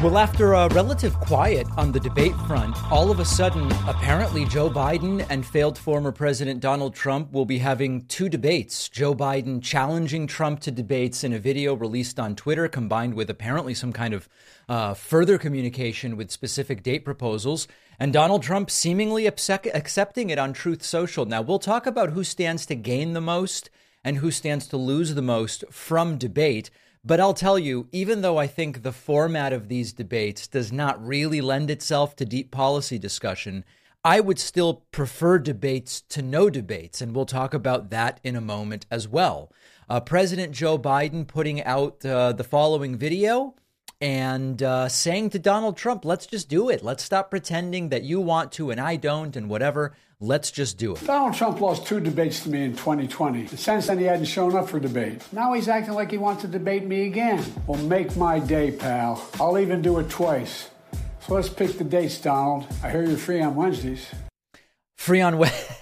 Well, after a relative quiet on the debate front, all of a sudden, apparently Joe Biden and failed former President Donald Trump will be having two debates. Joe Biden challenging Trump to debates in a video released on Twitter, combined with apparently some kind of further communication with specific date proposals, and Donald Trump seemingly accepting it on Truth Social. Now, we'll talk about who stands to gain the most and who stands to lose the most from debate. But I'll tell you, even though I think the format of these debates does not really lend itself to deep policy discussion, I would still prefer debates to no debates. And we'll talk about that in a moment as well. President Joe Biden putting out the following video and saying to Donald Trump, let's just do it. Let's stop pretending that you want to and I don't and whatever. Let's just do it. Donald Trump lost two debates to me in 2020. Since then, he hadn't shown up for debate. Now he's acting like he wants to debate me again. Well, make my day, pal. I'll even do it twice. So let's pick the dates, Donald. I hear you're free on Wednesdays. Free on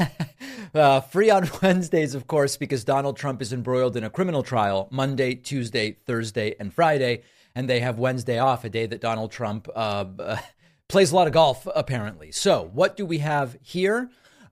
Wednesdays, of course, because Donald Trump is embroiled in a criminal trial Monday, Tuesday, Thursday, and Friday. And they have Wednesday off, a day that Donald Trump plays a lot of golf, apparently. So what do we have here?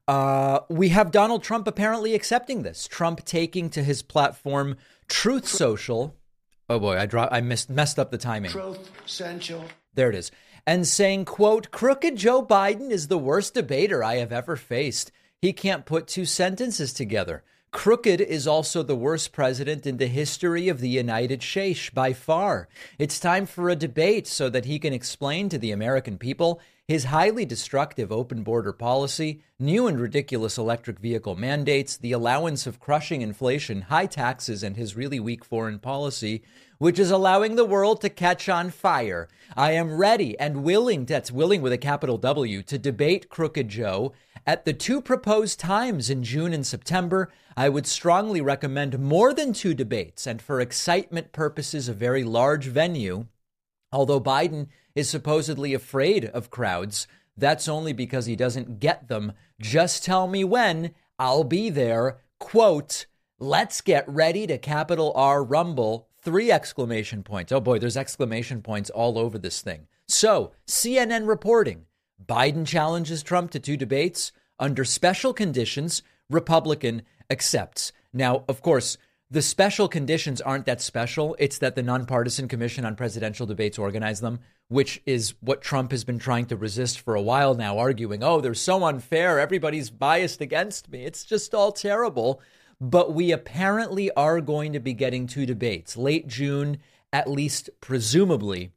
We have Donald Trump apparently accepting this. Trump taking to his platform Truth Social. Oh boy, I messed up the timing. Truth Social. There it is. And saying, quote, crooked Joe Biden is the worst debater I have ever faced. He can't put two sentences together. Crooked is also the worst president in the history of the United States by far. It's time for a debate so that he can explain to the American people his highly destructive open border policy, new and ridiculous electric vehicle mandates, the allowance of crushing inflation, high taxes, and his really weak foreign policy, which is allowing the world to catch on fire. I am ready and willing, that's willing with a capital W, to debate Crooked Joe at the two proposed times in June and September. I would strongly recommend more than two debates, and for excitement purposes, a very large venue. Although Biden is supposedly afraid of crowds, that's only because he doesn't get them. Just tell me when, I'll be there. Quote, let's get ready to capital R rumble. 3 exclamation points. Oh boy, there's exclamation points all over this thing. So, CNN reporting, Biden challenges Trump to two debates under special conditions, Republican accepts. Now, of course, the special conditions aren't that special. It's that the Nonpartisan Commission on Presidential Debates organized them, which is what Trump has been trying to resist for a while now, arguing, oh, they're so unfair. Everybody's biased against me. It's just all terrible. But we apparently are going to be getting two debates late June, at least presumably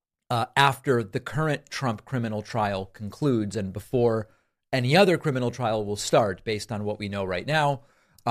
after the current Trump criminal trial concludes and before any other criminal trial will start based on what we know right now.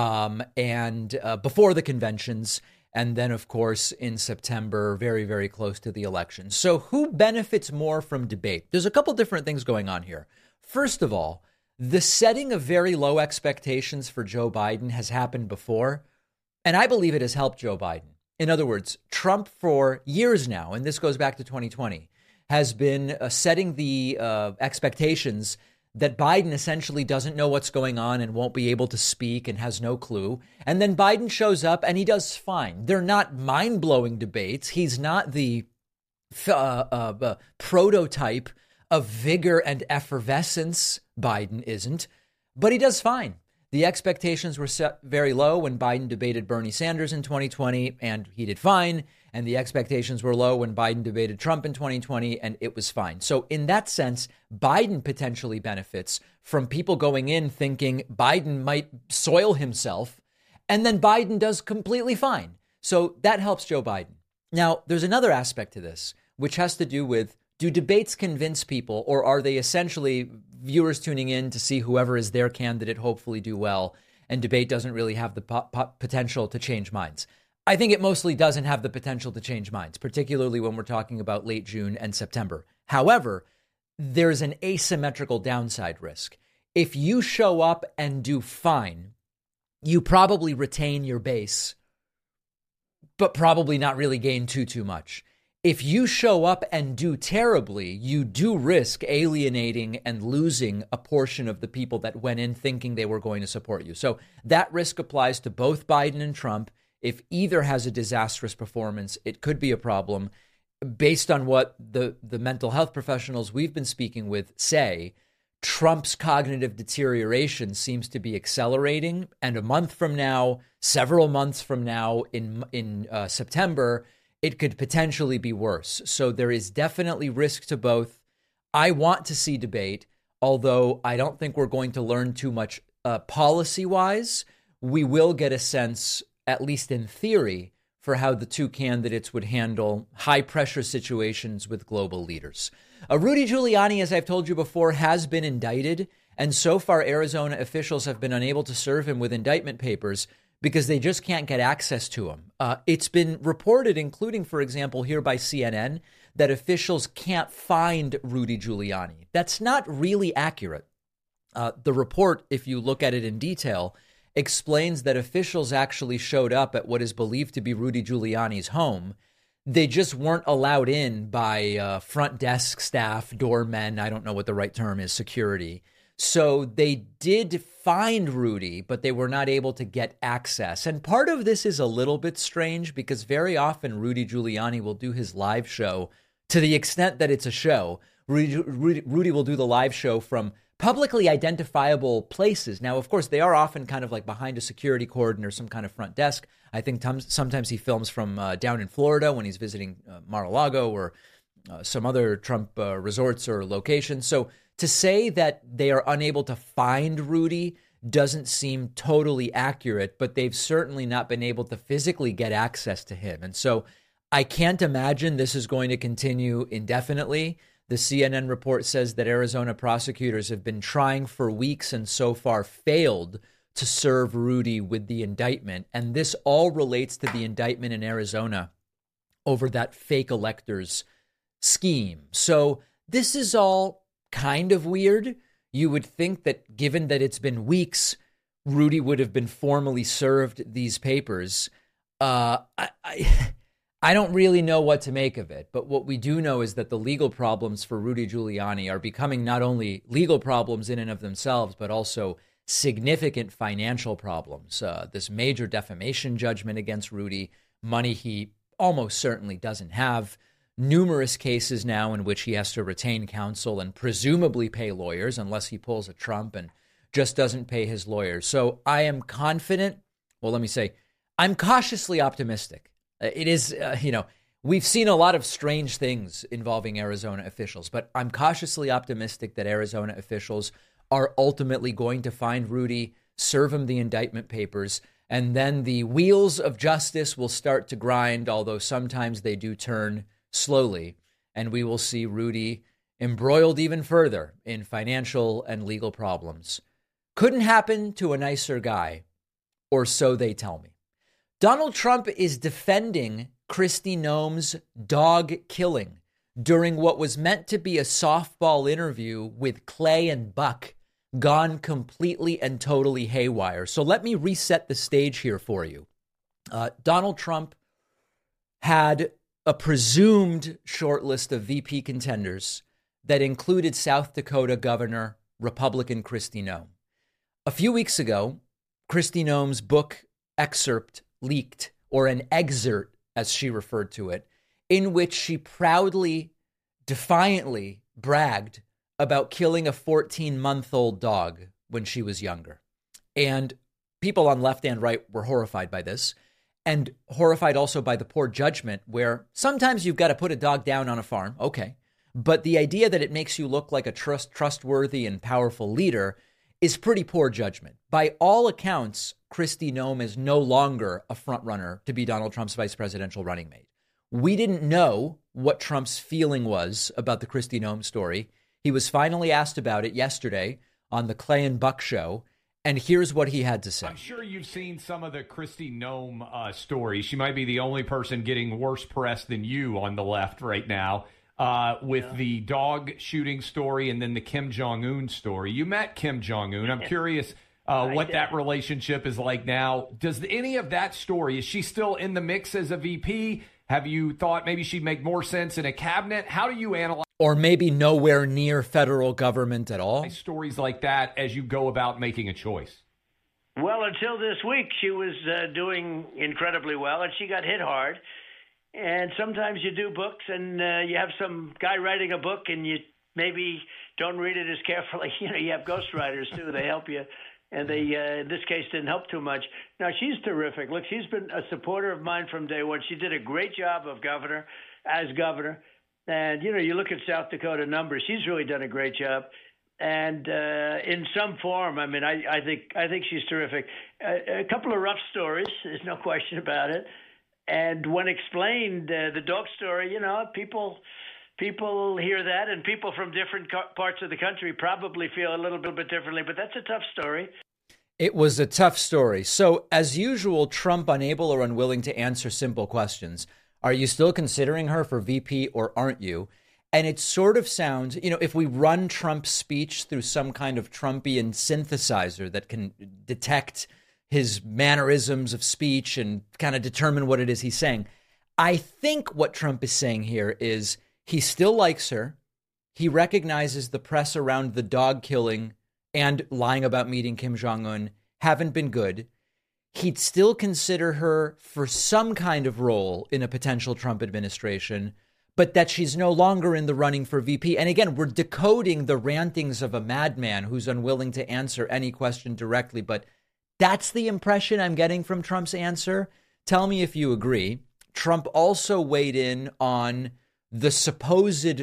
And before the conventions, and then, of course, in September, very, very close to the election. So who benefits more from debate? There's a couple different things going on here. First of all, the setting of very low expectations for Joe Biden has happened before, and I believe it has helped Joe Biden. In other words, Trump for years now, and this goes back to 2020, has been setting the expectations that Biden essentially doesn't know what's going on and won't be able to speak and has no clue. And then Biden shows up and he does fine. They're not mind-blowing debates. He's not the prototype of vigor and effervescence. Biden isn't, but he does fine. The expectations were set very low when Biden debated Bernie Sanders in 2020, and he did fine. And the expectations were low when Biden debated Trump in 2020, and it was fine. So in that sense, Biden potentially benefits from people going in thinking Biden might soil himself, and then Biden does completely fine. So that helps Joe Biden. Now, there's another aspect to this, which has to do with, do debates convince people, or are they essentially viewers tuning in to see whoever is their candidate hopefully do well, and debate doesn't really have the potential to change minds? I think it mostly doesn't have the potential to change minds, particularly when we're talking about late June and September. However, there's an asymmetrical downside risk. If you show up and do fine, you probably retain your base, but probably not really gain too much. If you show up and do terribly, you do risk alienating and losing a portion of the people that went in thinking they were going to support you. So that risk applies to both Biden and Trump. If either has a disastrous performance, it could be a problem. based on what the mental health professionals we've been speaking with say, Trump's cognitive deterioration seems to be accelerating. And a month from now, several months from now in September, it could potentially be worse. So there is definitely risk to both. I want to see debate, although I don't think we're going to learn too much policy-wise. We will get a sense, at least in theory, for how the two candidates would handle high-pressure situations with global leaders. Rudy Giuliani, as I've told you before, has been indicted, and so far Arizona officials have been unable to serve him with indictment papers because they just can't get access to him. It's been reported, including, for example, here by CNN, that officials can't find Rudy Giuliani. That's not really accurate. The report, if you look at it in detail, explains that officials actually showed up at what is believed to be Rudy Giuliani's home. They just weren't allowed in by front desk staff, doormen, I don't know what the right term is, security. So they did find Rudy, but they were not able to get access. And part of this is a little bit strange because very often Rudy Giuliani will do his live show to the extent that it's a show. Rudy will do the live show from publicly identifiable places. Now, of course, they are often kind of like behind a security cordon or some kind of front desk. I think sometimes he films from down in Florida when he's visiting Mar-a-Lago or some other Trump resorts or locations. So to say that they are unable to find Rudy doesn't seem totally accurate, but they've certainly not been able to physically get access to him. And so I can't imagine this is going to continue indefinitely. The CNN report says that Arizona prosecutors have been trying for weeks and so far failed to serve Rudy with the indictment. And this all relates to the indictment in Arizona over that fake electors scheme. So this is all kind of weird. You would think that given that it's been weeks, Rudy would have been formally served these papers. I don't really know what to make of it, but what we do know is that the legal problems for Rudy Giuliani are becoming not only legal problems in and of themselves, but also significant financial problems. This major defamation judgment against Rudy, money he almost certainly doesn't have, numerous cases now in which he has to retain counsel and presumably pay lawyers unless he pulls a Trump and just doesn't pay his lawyers. So I am confident. Well, let me say, I'm cautiously optimistic. It is, we've seen a lot of strange things involving Arizona officials, but I'm cautiously optimistic that Arizona officials are ultimately going to find Rudy, serve him the indictment papers, and then the wheels of justice will start to grind, although sometimes they do turn slowly, and we will see Rudy embroiled even further in financial and legal problems. Couldn't happen to a nicer guy, or so they tell me. Donald Trump is defending Kristi Noem's dog killing during what was meant to be a softball interview with Clay and Buck, gone completely and totally haywire. So let me reset the stage here for you. Donald Trump had a presumed short list of VP contenders that included South Dakota Governor Republican Kristi Noem. A few weeks ago, Kristi Noem's book excerpt leaked, or an excerpt, as she referred to it, in which she proudly, defiantly bragged about killing a 14-month-old dog when she was younger. And people on left and right were horrified by this, and horrified also by the poor judgment where sometimes you've got to put a dog down on a farm, okay, but the idea that it makes you look like a trustworthy and powerful leader is pretty poor judgment. By all accounts, Kristi Noem is no longer a frontrunner to be Donald Trump's vice presidential running mate. We didn't know what Trump's feeling was about the Kristi Noem story. He was finally asked about it yesterday on the Clay and Buck show, and here's what he had to say. I'm sure you've seen some of the Kristi Noem stories. She might be the only person getting worse press than you on the left right now. With the dog shooting story and then the Kim Jong-un story. You met Kim Jong-un. I'm curious what that relationship is like now. Does any of that story, is she still in the mix as a VP? Have you thought maybe she'd make more sense in a cabinet? How do you analyze? Or maybe nowhere near federal government at all? Stories like that as you go about making a choice. Well, until this week, she was doing incredibly well, and she got hit hard. And sometimes you do books and you have some guy writing a book and you maybe don't read it as carefully. You have ghostwriters too. They help you. And they, in this case, didn't help too much. Now, she's terrific. Look, she's been a supporter of mine from day one. She did a great job as governor. And, you look at South Dakota numbers. She's really done a great job. And in some form, I mean, I think she's terrific. A couple of rough stories. There's no question about it. And when explained, the dog story, people hear that, and people from different parts of the country probably feel a little bit differently. But that's a tough story. It was a tough story. So, as usual, Trump unable or unwilling to answer simple questions. Are you still considering her for VP or aren't you? And it sort of sounds, if we run Trump's speech through some kind of Trumpian synthesizer that can detect his mannerisms of speech and kind of determine what it is he's saying, I think what Trump is saying here is he still likes her. He recognizes the press around the dog killing and lying about meeting Kim Jong-un haven't been good. He'd still consider her for some kind of role in a potential Trump administration, but that she's no longer in the running for VP. And again, we're decoding the rantings of a madman who's unwilling to answer any question directly. But that's the impression I'm getting from Trump's answer. Tell me if you agree. Trump also weighed in on the supposed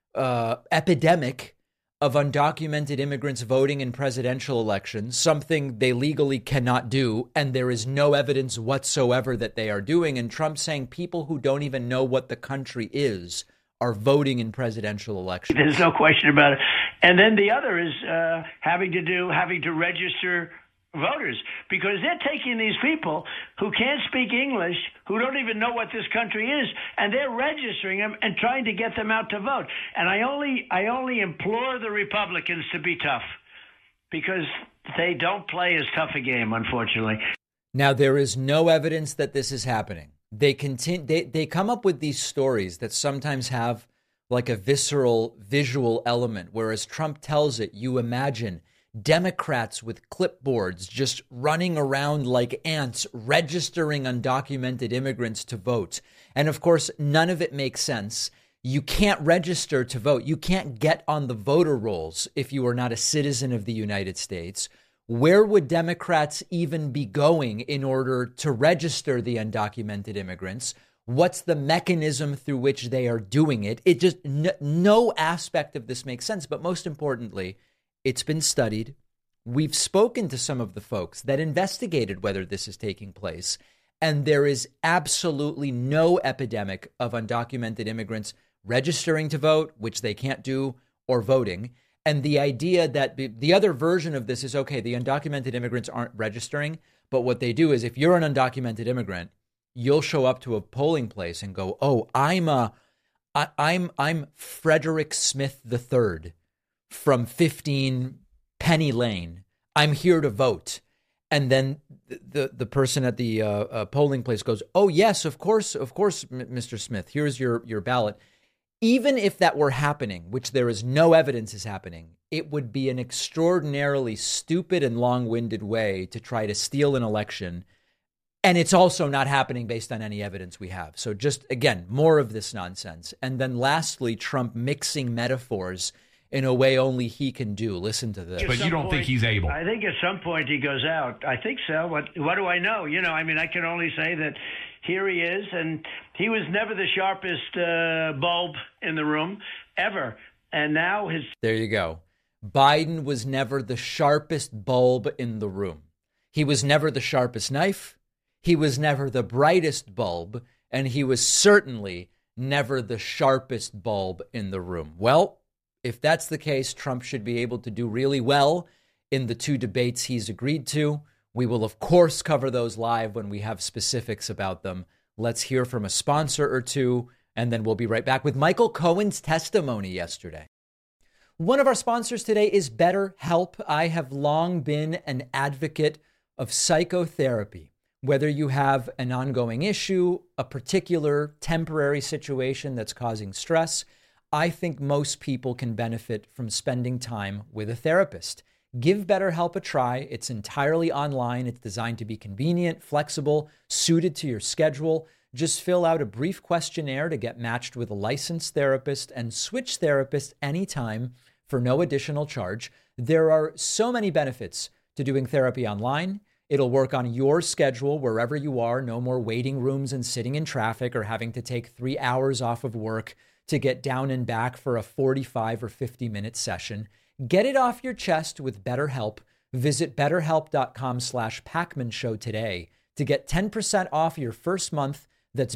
epidemic of undocumented immigrants voting in presidential elections, something they legally cannot do, and there is no evidence whatsoever that they are doing. And Trump saying people who don't even know what the country is are voting in presidential elections. There's no question about it. And then the other is having to register voters, because they're taking these people who can't speak English, who don't even know what this country is, and they're registering them and trying to get them out to vote. And I only implore the Republicans to be tough, because they don't play as tough a game, unfortunately. Now, there is no evidence that this is happening. They come up with these stories that sometimes have like a visceral visual element, whereas Trump tells it, you imagine Democrats with clipboards just running around like ants, registering undocumented immigrants to vote. And of course, none of it makes sense. You can't register to vote. You can't get on the voter rolls if you are not a citizen of the United States. Where would Democrats even be going in order to register the undocumented immigrants? What's the mechanism through which they are doing it? It just no aspect of this makes sense. But most importantly, it's been studied. We've spoken to some of the folks that investigated whether this is taking place, and there is absolutely no epidemic of undocumented immigrants registering to vote, which they can't do, or voting. And the idea that the other version of this is, okay, the undocumented immigrants aren't registering, but what they do is if you're an undocumented immigrant, you'll show up to a polling place and go, oh, I'm Frederick Smith III. From 15 Penny Lane. I'm here to vote. And then the person at the polling place goes, oh, yes, of course, Mr. Smith, here's your ballot. Even if that were happening, which there is no evidence is happening, it would be an extraordinarily stupid and long-winded way to try to steal an election. And it's also not happening based on any evidence we have. So just, again, more of this nonsense. And then lastly, Trump mixing metaphors in a way only he can do. Listen to this. But you don't think he's able? I think at some point he goes out. I think so. What do I know? I can only say that here he is, and he was never the sharpest bulb in the room, ever. And now There you go. Biden was never the sharpest bulb in the room. He was never the sharpest knife. He was never the brightest bulb. And he was certainly never the sharpest bulb in the room. Well, if that's the case, Trump should be able to do really well in the 2 debates he's agreed to. We will, of course, cover those live when we have specifics about them. Let's hear from a sponsor or two, and then we'll be right back with Michael Cohen's testimony yesterday. One of our sponsors today is BetterHelp. I have long been an advocate of psychotherapy. Whether you have an ongoing issue, a particular temporary situation that's causing stress, I think most people can benefit from spending time with a therapist. Give BetterHelp a try. It's entirely online. It's designed to be convenient, flexible, suited to your schedule. Just fill out a brief questionnaire to get matched with a licensed therapist and switch therapists anytime for no additional charge. There are so many benefits to doing therapy online. It'll work on your schedule wherever you are. No more waiting rooms and sitting in traffic or having to take 3 hours off of work to get down and back for a 45 or 50-minute session. Get it off your chest with BetterHelp. Visit BetterHelp.com/Pacman Show today to get 10% off your first month. That's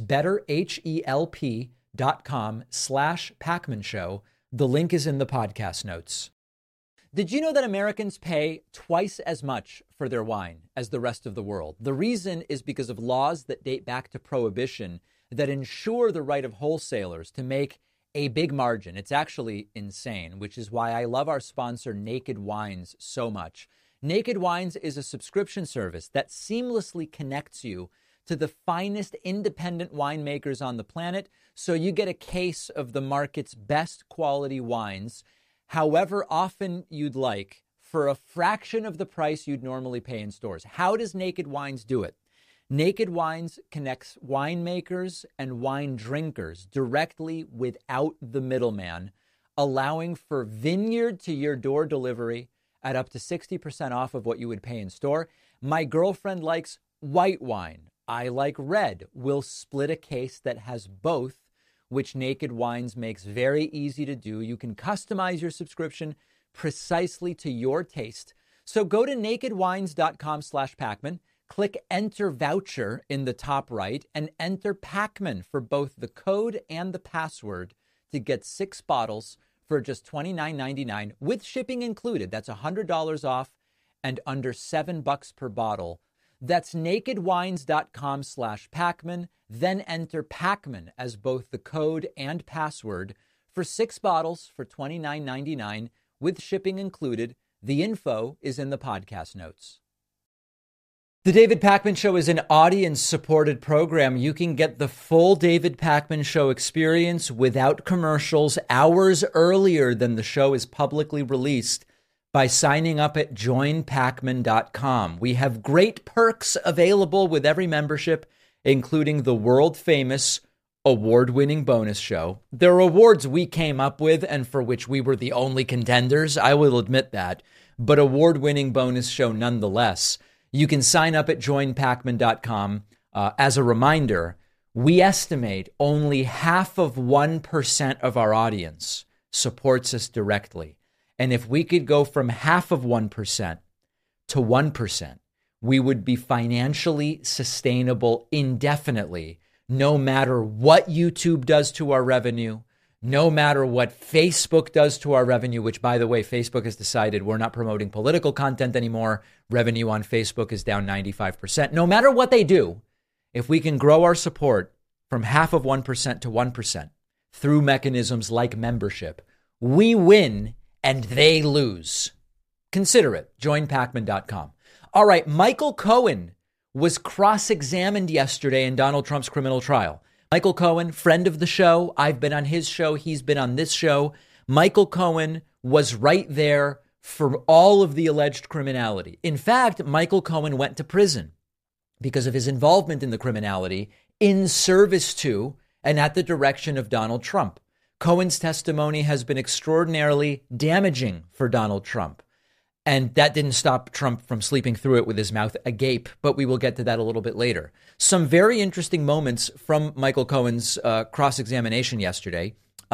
BetterHelp.com/Pacman Show. The link is in the podcast notes. Did you know that Americans pay twice as much for their wine as the rest of the world? The reason is because of laws that date back to Prohibition that ensure the right of wholesalers to make a big margin. It's actually insane, which is why I love our sponsor, Naked Wines, so much. Naked Wines is a subscription service that seamlessly connects you to the finest independent winemakers on the planet, so you get a case of the market's best quality wines, however often you'd like, for a fraction of the price you'd normally pay in stores. How does Naked Wines do it? Naked Wines connects winemakers and wine drinkers directly without the middleman, allowing for vineyard to your door delivery at up to 60% off of what you would pay in store. My girlfriend likes white wine. I like red. We'll split a case that has both, which Naked Wines makes very easy to do. You can customize your subscription precisely to your taste. So go to nakedwines.com/Pacman, click enter voucher in the top right, and enter Pacman for both the code and the password to get 6 bottles for just $29.99 with shipping included. That's $100 off and under $7 per bottle. That's nakedwines.com/Pacman. Then enter Pacman as both the code and password for 6 bottles for $29.99 with shipping included. The info is in the podcast notes. The David Pacman Show is an audience-supported program. You can get the full David Pacman Show experience without commercials hours earlier than the show is publicly released by signing up at joinpacman.com. We have great perks available with every membership, including the world-famous award-winning bonus show. There are awards we came up with and for which we were the only contenders, I will admit that, but award-winning bonus show nonetheless. You can sign up at joinpacman.com. As a reminder, we estimate only 0.5% of our audience supports us directly. And if we could go from 0.5% to 1%, we would be financially sustainable indefinitely, no matter what YouTube does to our revenue, no matter what Facebook does to our revenue, which, by the way, Facebook has decided we're not promoting political content anymore. Revenue on Facebook is down 95%. No matter what they do, if we can grow our support from 0.5% to 1% through mechanisms like membership, we win and they lose. Consider it. JoinPacman.com. All right, Michael Cohen was cross-examined yesterday in Donald Trump's criminal trial. Michael Cohen, friend of the show. I've been on his show. He's been on this show. Michael Cohen was right there for all of the alleged criminality. In fact, Michael Cohen went to prison because of his involvement in the criminality in service to and at the direction of Donald Trump. Cohen's testimony has been extraordinarily damaging for Donald Trump. And that didn't stop Trump from sleeping through it with his mouth agape, but we will get to that a little bit later. Some very interesting moments from Michael Cohen's cross-examination yesterday.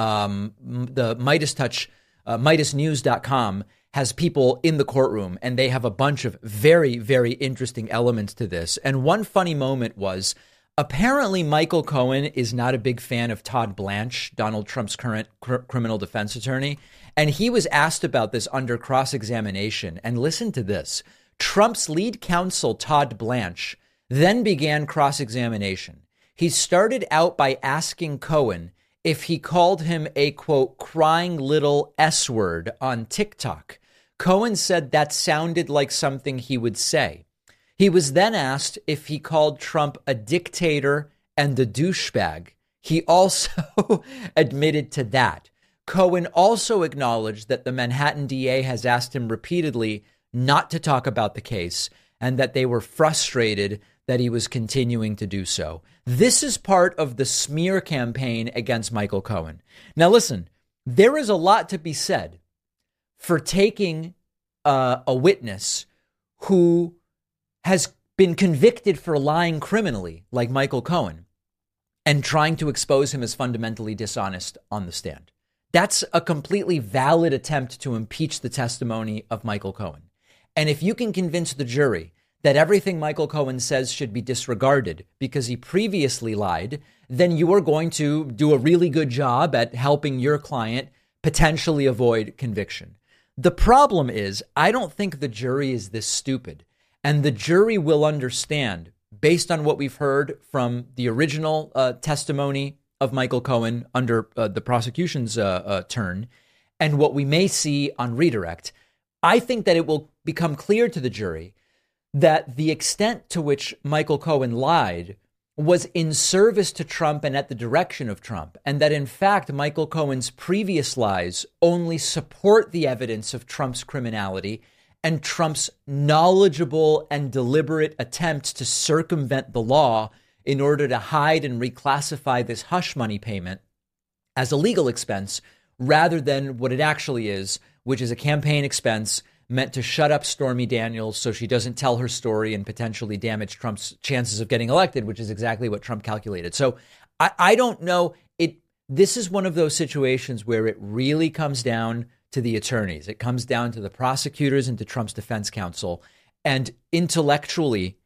The Midas Touch, MidasNews.com has people in the courtroom, and they have a bunch of very, very interesting elements to this. And one funny moment was, apparently Michael Cohen is not a big fan of Todd Blanche, Donald Trump's current criminal defense attorney. And he was asked about this under cross-examination. And listen to this. Trump's lead counsel, Todd Blanche, then began cross-examination. He started out by asking Cohen if he called him a, quote, crying little S-word on TikTok. Cohen said that sounded like something he would say. He was then asked if he called Trump a dictator and a douchebag. He also admitted to that. Cohen also acknowledged that the Manhattan DA has asked him repeatedly not to talk about the case and that they were frustrated that he was continuing to do so. This is part of the smear campaign against Michael Cohen. Now, listen, there is a lot to be said for taking a witness who has been convicted for lying criminally, like Michael Cohen, and trying to expose him as fundamentally dishonest on the stand. That's a completely valid attempt to impeach the testimony of Michael Cohen. And if you can convince the jury that everything Michael Cohen says should be disregarded because he previously lied, then you are going to do a really good job at helping your client potentially avoid conviction. The problem is, I don't think the jury is this stupid, and the jury will understand, based on what we've heard from the original testimony of Michael Cohen under the prosecution's turn, and what we may see on redirect. I think that it will become clear to the jury that the extent to which Michael Cohen lied was in service to Trump and at the direction of Trump, and that in fact Michael Cohen's previous lies only support the evidence of Trump's criminality and Trump's knowledgeable and deliberate attempts to circumvent the law in order to hide and reclassify this hush money payment as a legal expense rather than what it actually is, which is a campaign expense meant to shut up Stormy Daniels so she doesn't tell her story and potentially damage Trump's chances of getting elected, which is exactly what Trump calculated. So I don't know. This is one of those situations where it really comes down to the attorneys. It comes down to the prosecutors and to Trump's defense counsel. And intellectually,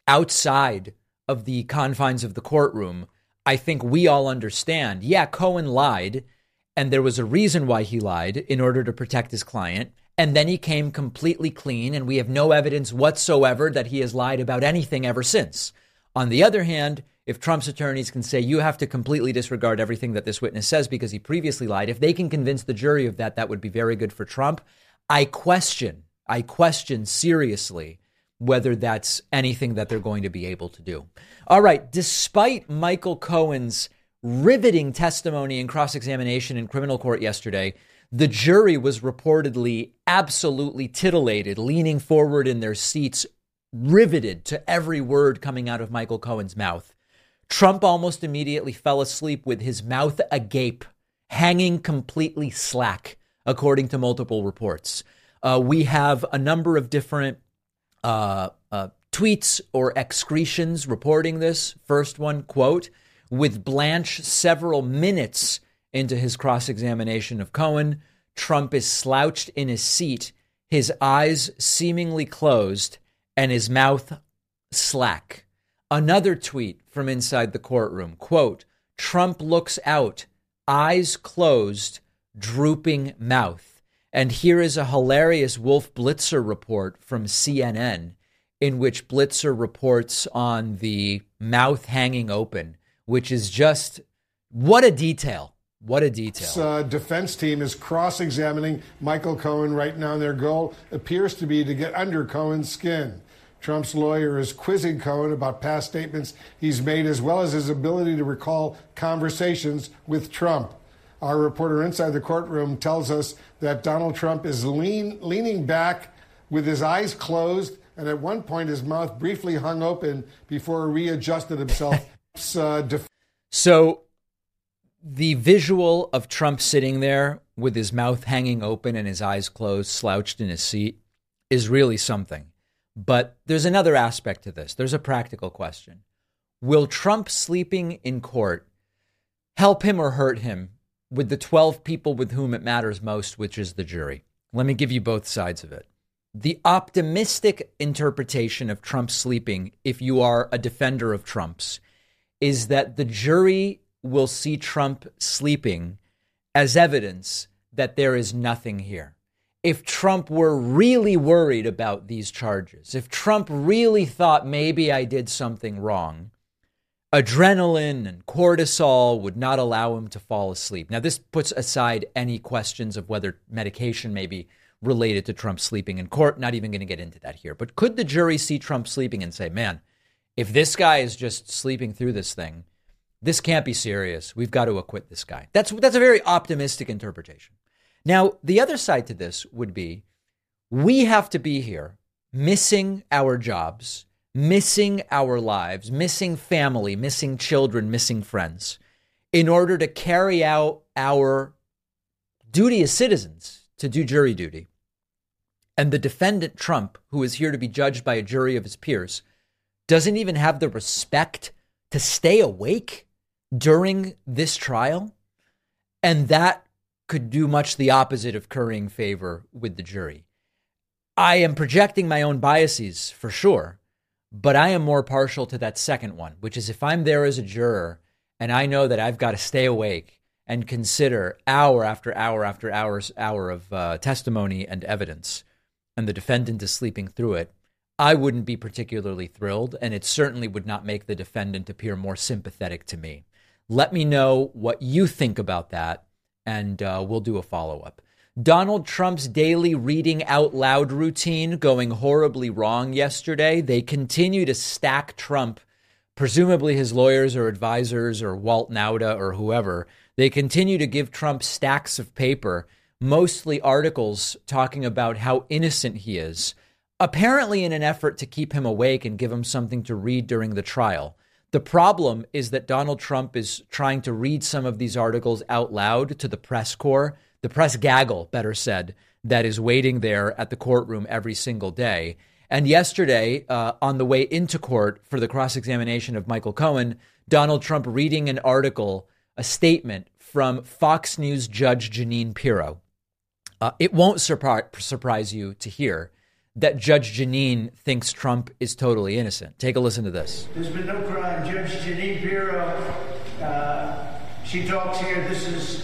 outside of the confines of the courtroom, I think we all understand, yeah, Cohen lied, and there was a reason why he lied in order to protect his client. And then he came completely clean, and we have no evidence whatsoever that he has lied about anything ever since. On the other hand, if Trump's attorneys can say you have to completely disregard everything that this witness says because he previously lied, if they can convince the jury of that, that would be very good for Trump. I question seriously whether that's anything that they're going to be able to do. All right, despite Michael Cohen's riveting testimony and cross-examination in criminal court yesterday, the jury was reportedly absolutely titillated, leaning forward in their seats, riveted to every word coming out of Michael Cohen's mouth. Trump almost immediately fell asleep with his mouth agape, hanging completely slack, according to multiple reports. We have a number of different tweets or excretions reporting this. First one, quote, with Blanche several minutes into his cross-examination of Cohen, Trump is slouched in his seat, his eyes seemingly closed, and his mouth slack. Another tweet from inside the courtroom, quote, Trump looks out, eyes closed, drooping mouth. And here is a hilarious Wolf Blitzer report from CNN in which Blitzer reports on the mouth hanging open, which is just, what a detail. What a detail. This defense team is cross-examining Michael Cohen right now, and their goal appears to be to get under Cohen's skin. Trump's lawyer is quizzing Cohen about past statements he's made, as well as his ability to recall conversations with Trump. Our reporter inside the courtroom tells us that Donald Trump is leaning back with his eyes closed, and at one point his mouth briefly hung open before he readjusted himself. So the visual of Trump sitting there with his mouth hanging open and his eyes closed, slouched in his seat, is really something. But there's another aspect to this. There's a practical question. Will Trump sleeping in court help him or hurt him with the 12 people with whom it matters most, which is the jury? Let me give you both sides of it. The optimistic interpretation of Trump sleeping, if you are a defender of Trump's, is that the jury will see Trump sleeping as evidence that there is nothing here. If Trump were really worried about these charges, if Trump really thought maybe I did something wrong, adrenaline and cortisol would not allow him to fall asleep. Now, this puts aside any questions of whether medication may be related to Trump sleeping in court. Not even going to get into that here. But could the jury see Trump sleeping and say, man, if this guy is just sleeping through this thing, this can't be serious. We've got to acquit this guy. That's a very optimistic interpretation. Now, the other side to this would be, We have to be here missing our jobs, missing our lives, missing family, missing children, missing friends, in order to carry out our duty as citizens to do jury duty. And the defendant, Trump, who is here to be judged by a jury of his peers, doesn't even have the respect to stay awake during this trial. And that could do much the opposite of currying favor with the jury. I am projecting my own biases for sure, but I am more partial to that second one, which is if I'm there as a juror and I know that I've got to stay awake and consider hour after hour after hour of testimony and evidence, and the defendant is sleeping through it, I wouldn't be particularly thrilled, and it certainly would not make the defendant appear more sympathetic to me. Let me know what you think about that, and we'll do a follow-up. Donald Trump's daily reading out loud routine going horribly wrong yesterday. They continue to stack Trump, presumably his lawyers or advisors or Walt Nauta or whoever. They continue to give Trump stacks of paper, mostly articles talking about how innocent he is, apparently in an effort to keep him awake and give him something to read during the trial. The problem is that Donald Trump is trying to read some of these articles out loud to the press corps, the press gaggle, better said, that is waiting there at the courtroom every single day. And yesterday, on the way into court for the cross-examination of Michael Cohen, Donald Trump reading an article, a statement from Fox News Judge Jeanine Pirro. It won't surprise you to hear that Judge Jeanine thinks Trump is totally innocent. Take a listen to this. There's been no crime. Judge Jeanine Pirro, she talks here. She's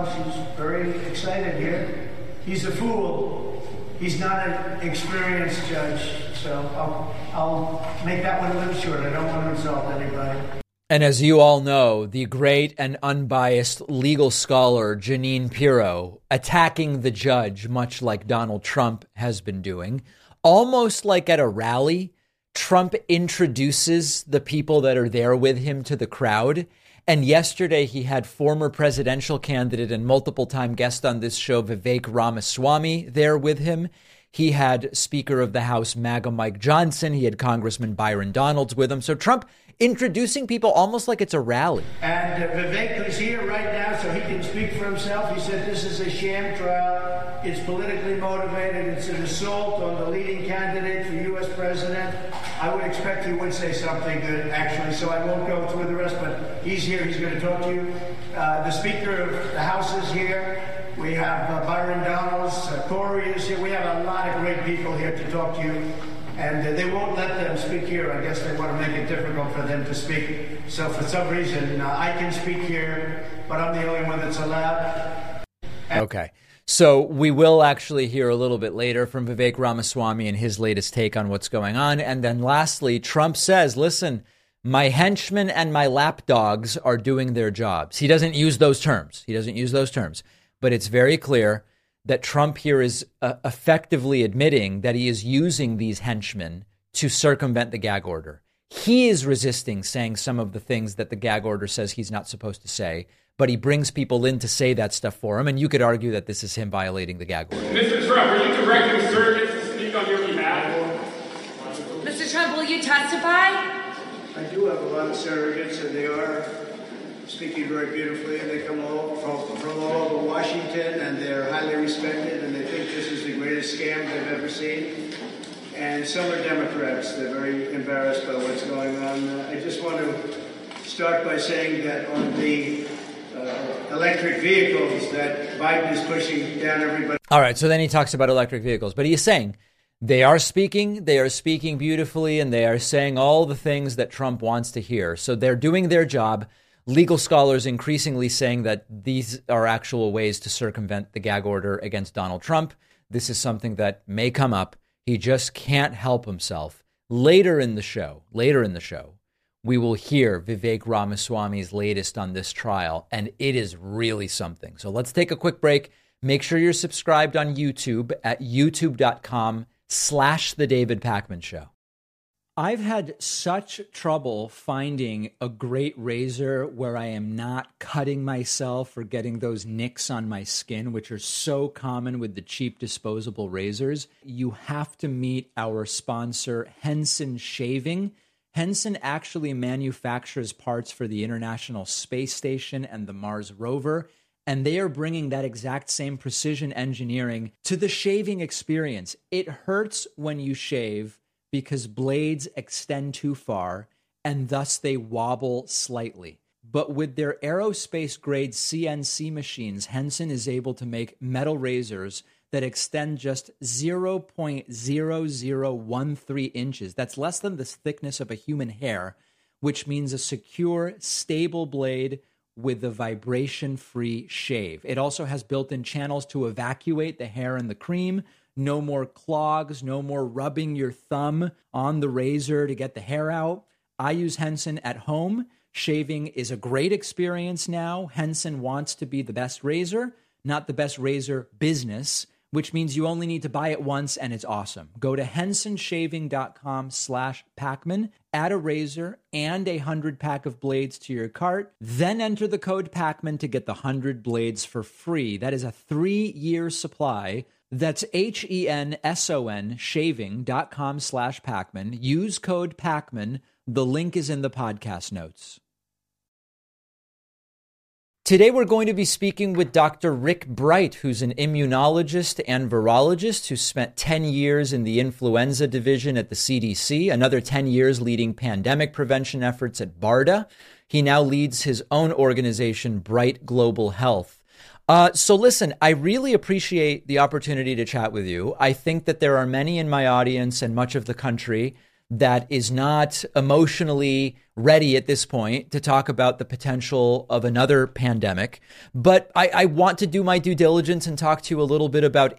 very excited here. He's a fool. He's not an experienced judge. So I'll make that one a little short. I don't want to insult anybody. And as you all know, the great and unbiased legal scholar Jeanine Pirro attacking the judge, much like Donald Trump has been doing. Almost like at a rally, Trump introduces the people that are there with him to the crowd. And yesterday he had former presidential candidate and multiple-time guest on this show, Vivek Ramaswamy, there with him. He had Speaker of the House, MAGA Mike Johnson. He had Congressman Byron Donalds with him. So Trump introducing people almost like it's a rally. And Vivek is here right now so he can speak for himself. He said this is a sham trial. It's politically motivated. It's an assault on the leading candidate for U.S. president. I would expect he would say something good, actually, so I won't go through the rest, but he's here. He's going to talk to you. The Speaker of the House is here. We have Byron Donalds. Corey is here. We have a lot of great people here to talk to you. And they won't let them speak here. I guess they want to make it difficult for them to speak. So for some reason, I can speak here, but I'm the only one that's allowed. Okay. So we will actually hear a little bit later from Vivek Ramaswamy and his latest take on what's going on. And then lastly, Trump says, listen, my henchmen and my lapdogs are doing their jobs. He doesn't use those terms. But it's very clear that Trump here is effectively admitting that he is using these henchmen to circumvent the gag order. He is resisting saying some of the things that the gag order says he's not supposed to say, but he brings people in to say that stuff for him, and you could argue that this is him violating the gag order. Mr. Trump, are you directing surrogates to speak on your behalf? Mr. Trump, will you testify? I do have a lot of surrogates, and they are speaking very beautifully, and they come all from all over Washington, and they're highly respected, and they think this is the greatest scam they've ever seen. And some are Democrats. They're very embarrassed by what's going on. I just want to start by saying that on the electric vehicles that Biden is pushing down everybody. All right, so then he talks about electric vehicles, but he is saying they are speaking beautifully, and they are saying all the things that Trump wants to hear. So they're doing their job. Legal scholars increasingly saying that these are actual ways to circumvent the gag order against Donald Trump. This is something that may come up. He just can't help himself. Later in the show, we will hear Vivek Ramaswamy's latest on this trial, and it is really something. So let's take a quick break. Make sure you're subscribed on YouTube at youtube.com/The David Pakman Show. I've had such trouble finding a great razor where I am not cutting myself or getting those nicks on my skin, which are so common with the cheap disposable razors. You have to meet our sponsor, Henson Shaving. Henson actually manufactures parts for the International Space Station and the Mars rover, and they are bringing that exact same precision engineering to the shaving experience. It hurts when you shave because blades extend too far and thus they wobble slightly. But with their aerospace grade CNC machines, Henson is able to make metal razors that extend just 0.0013 inches. That's less than the thickness of a human hair, which means a secure, stable blade with a vibration-free shave. It also has built-in channels to evacuate the hair and the cream. No more clogs, no more rubbing your thumb on the razor to get the hair out. I use Henson at home. Shaving is a great experience now. Henson wants to be the best razor, not the best razor business, which means you only need to buy it once and it's awesome. Go to hensonshaving.com/Pacman, add a razor and 100 pack of blades to your cart, then enter the code Pacman to get the 100 blades for free. That is a 3-year supply. That's HENSON shaving.com/Pacman. Use code Pacman. The link is in the podcast notes. Today we're going to be speaking with Dr. Rick Bright, who's an immunologist and virologist who spent 10 years in the influenza division at the CDC, another 10 years leading pandemic prevention efforts at BARDA. He now leads his own organization, Bright Global Health. So listen, I really appreciate the opportunity to chat with you. I think that there are many in my audience and much of the country that is not emotionally ready at this point to talk about the potential of another pandemic. But I want to do my due diligence and talk to you a little bit about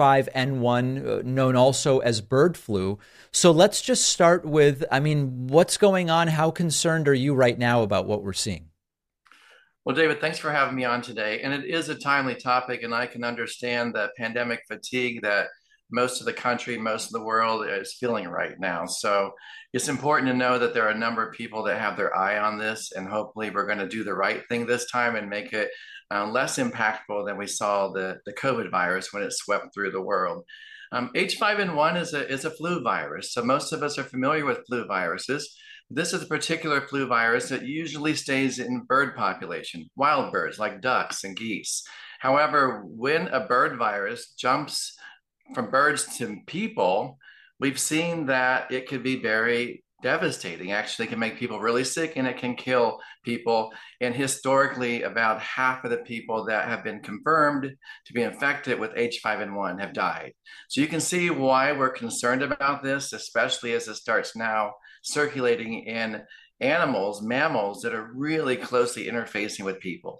H5N1, known also as bird flu. So let's just start with, what's going on? How concerned are you right now about what we're seeing? Well, David, thanks for having me on today. And it is a timely topic, and I can understand the pandemic fatigue that most of the country, most of the world is feeling right now. So it's important to know that there are a number of people that have their eye on this, and hopefully we're going to do the right thing this time and make it less impactful than we saw the COVID virus when it swept through the world. H5N1 is a flu virus. So most of us are familiar with flu viruses. This is a particular flu virus that usually stays in bird population, wild birds like ducks and geese. However, when a bird virus jumps from birds to people, we've seen that it could be very devastating. Actually, it can make people really sick and it can kill people. And historically, about half of the people that have been confirmed to be infected with H5N1 have died. So you can see why we're concerned about this, especially as it starts now circulating in animals, mammals that are really closely interfacing with people.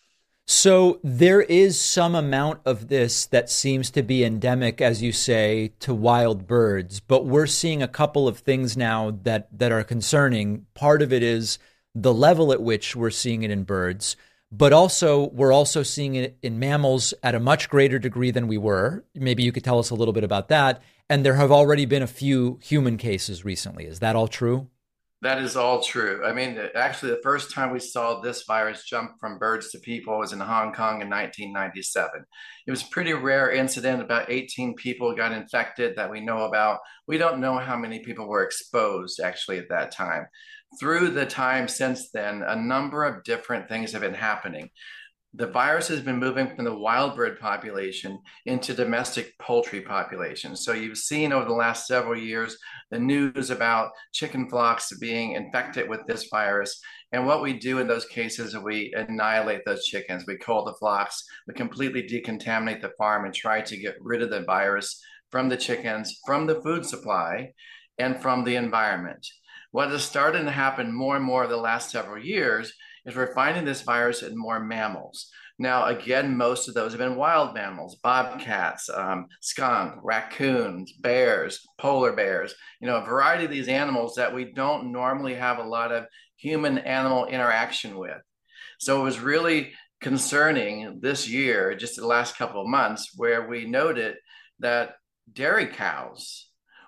So there is some amount of this that seems to be endemic, as you say, to wild birds, but we're seeing a couple of things now that are concerning. Part of it is the level at which we're seeing it in birds, but also we're also seeing it in mammals at a much greater degree than we were. Maybe you could tell us a little bit about that. And there have already been a few human cases recently. Is that all true? That is all true. Actually, the first time we saw this virus jump from birds to people was in Hong Kong in 1997. It was a pretty rare incident. About 18 people got infected that we know about. We don't know how many people were exposed actually at that time. Through the time since then, a number of different things have been happening. The virus has been moving from the wild bird population into domestic poultry populations. So you've seen over the last several years the news about chicken flocks being infected with this virus. And what we do in those cases is we annihilate those chickens. We kill the flocks, we completely decontaminate the farm and try to get rid of the virus from the chickens, from the food supply, and from the environment. What has started to happen more and more over the last several years is we're finding this virus in more mammals. Now, again, most of those have been wild mammals, bobcats, skunk, raccoons, bears, polar bears, a variety of these animals that we don't normally have a lot of human-animal interaction with. So it was really concerning this year, just the last couple of months, where we noted that dairy cows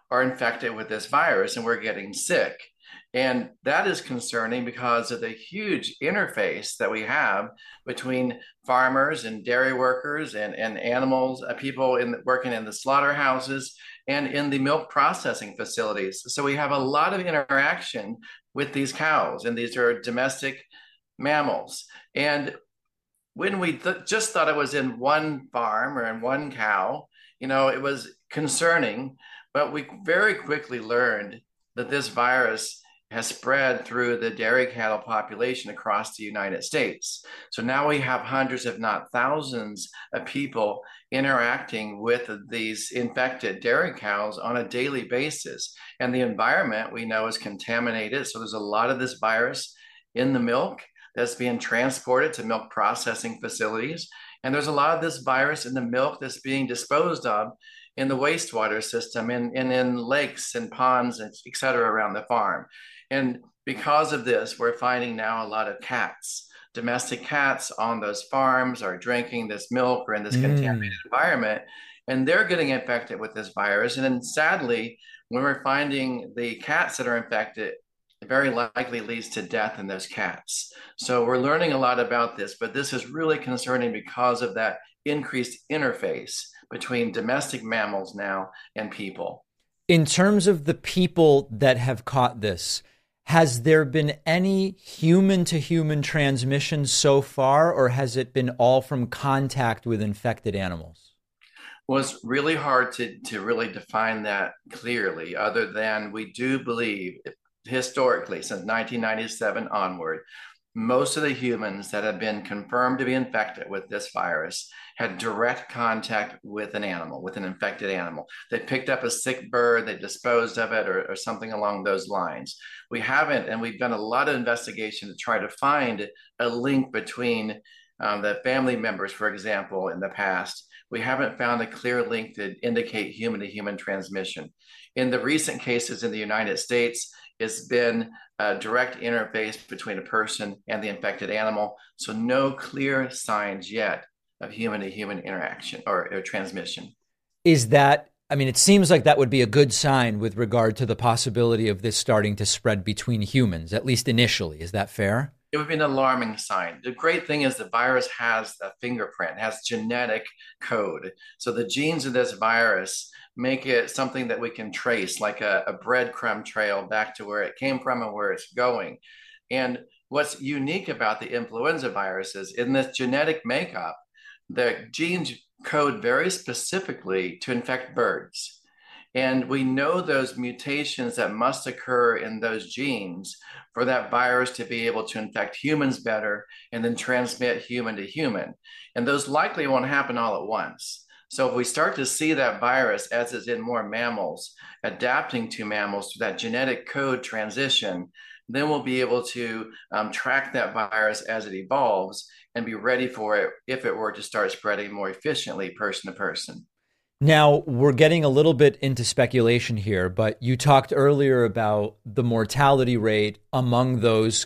are infected with this virus and we're getting sick. And that is concerning because of the huge interface that we have between farmers and dairy workers and animals, people working in the slaughterhouses and in the milk processing facilities. So we have a lot of interaction with these cows, and these are domestic mammals. And when we just thought it was in one farm or in one cow, it was concerning, but we very quickly learned that this virus has spread through the dairy cattle population across the United States. So now we have hundreds, if not thousands, of people interacting with these infected dairy cows on a daily basis. And the environment we know is contaminated. So there's a lot of this virus in the milk that's being transported to milk processing facilities. And there's a lot of this virus in the milk that's being disposed of in the wastewater system and in lakes and ponds, et cetera, around the farm. And because of this, we're finding now a lot of cats, domestic cats on those farms are drinking this milk or in this contaminated environment, and they're getting infected with this virus. And then sadly, when we're finding the cats that are infected, it very likely leads to death in those cats. So we're learning a lot about this, but this is really concerning because of that increased interface between domestic mammals now and people. In terms of the people that have caught this, has there been any human-to-human transmission so far, or has it been all from contact with infected animals? Well, it's really hard to really define that clearly, other than we do believe historically, since 1997 onward, most of the humans that have been confirmed to be infected with this virus had direct contact with an animal, with an infected animal. They picked up a sick bird, they disposed of it, or something along those lines. We haven't, and we've done a lot of investigation to try to find a link between the family members, for example, in the past. We haven't found a clear link to indicate human-to-human transmission. In the recent cases in the United States, it's been a direct interface between a person and the infected animal. So no clear signs yet of human-to-human interaction or transmission. Is that, it seems like that would be a good sign with regard to the possibility of this starting to spread between humans, at least initially. Is that fair? It would be an alarming sign. The great thing is the virus has a fingerprint, has genetic code. So the genes of this virus make it something that we can trace, like a breadcrumb trail back to where it came from and where it's going. And what's unique about the influenza viruses, in this genetic makeup, the genes code very specifically to infect birds. And we know those mutations that must occur in those genes for that virus to be able to infect humans better and then transmit human to human. And those likely won't happen all at once. So if we start to see that virus, as is in more mammals, adapting to mammals through that genetic code transition, then we'll be able to track that virus as it evolves and be ready for it if it were to start spreading more efficiently person to person. Now, we're getting a little bit into speculation here, but you talked earlier about the mortality rate among those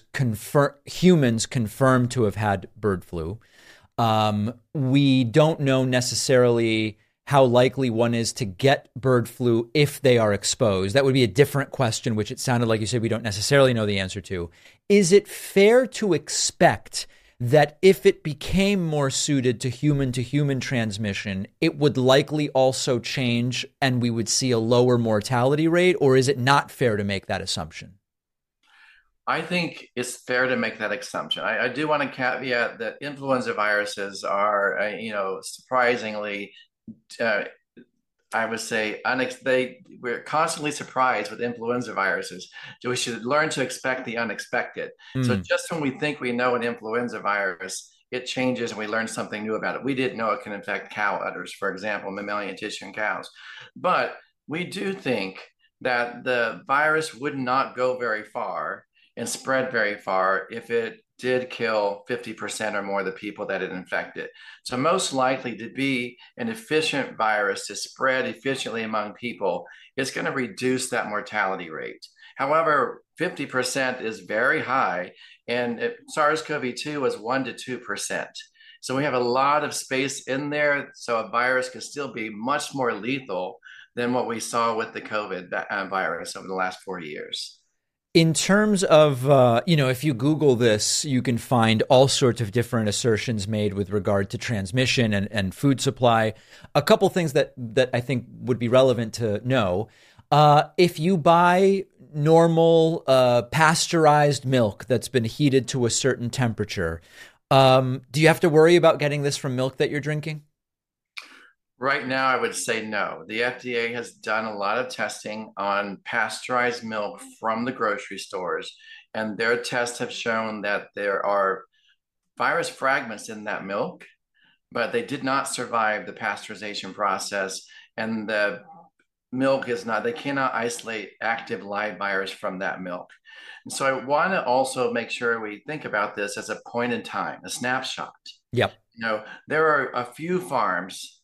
humans confirmed to have had bird flu. We don't know necessarily how likely one is to get bird flu if they are exposed. That would be a different question, which it sounded like you said we don't necessarily know the answer to. Is it fair to expect that if it became more suited to human transmission, it would likely also change and we would see a lower mortality rate? Or is it not fair to make that assumption? I think it's fair to make that assumption. I do want to caveat that influenza viruses are, surprisingly, I would say, we're constantly surprised with influenza viruses. So we should learn to expect the unexpected. So just when we think we know an influenza virus, it changes and we learn something new about it. We didn't know it can infect cow udders, for example, mammalian tissue in cows. But we do think that the virus would not go very far and spread very far if it did kill 50% or more of the people that it infected. So most likely to be an efficient virus to spread efficiently among people, it's going to reduce that mortality rate. However, 50% is very high, and SARS-CoV-2 was 1 to 2%. So we have a lot of space in there, so a virus could still be much more lethal than what we saw with the COVID virus over the last 4 years. In terms of, if you Google this, you can find all sorts of different assertions made with regard to transmission and food supply. A couple things that I think would be relevant to know. If you buy normal pasteurized milk that's been heated to a certain temperature, do you have to worry about getting this from milk that you're drinking? Right now, I would say no. The FDA has done a lot of testing on pasteurized milk from the grocery stores, and their tests have shown that there are virus fragments in that milk, but they did not survive the pasteurization process, and the milk is not, they cannot isolate active live virus from that milk. And so I want to also make sure we think about this as a point in time, a snapshot. Yep. There are a few farms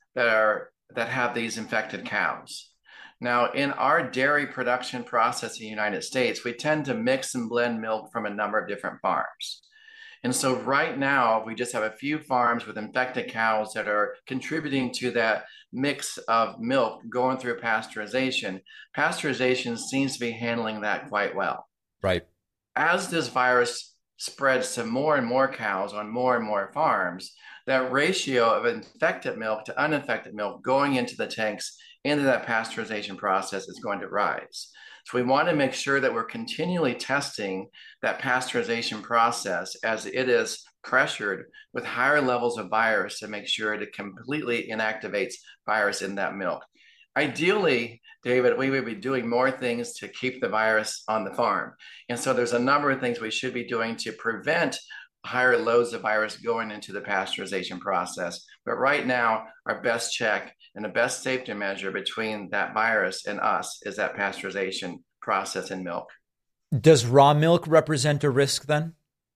that have these infected cows. Now, in our dairy production process in the United States, we tend to mix and blend milk from a number of different farms. And so right now, we just have a few farms with infected cows that are contributing to that mix of milk going through pasteurization. Pasteurization seems to be handling that quite well. Right. As this virus spreads to more and more cows on more and more farms, that ratio of infected milk to uninfected milk going into the tanks, into that pasteurization process is going to rise. So we want to make sure that we're continually testing that pasteurization process as it is pressured with higher levels of virus to make sure it completely inactivates virus in that milk. Ideally, David, we would be doing more things to keep the virus on the farm. And so there's a number of things we should be doing to prevent higher loads of virus going into the pasteurization process. But right now, our best check and the best safety measure between that virus and us is that pasteurization process in milk. Does raw milk represent a risk then?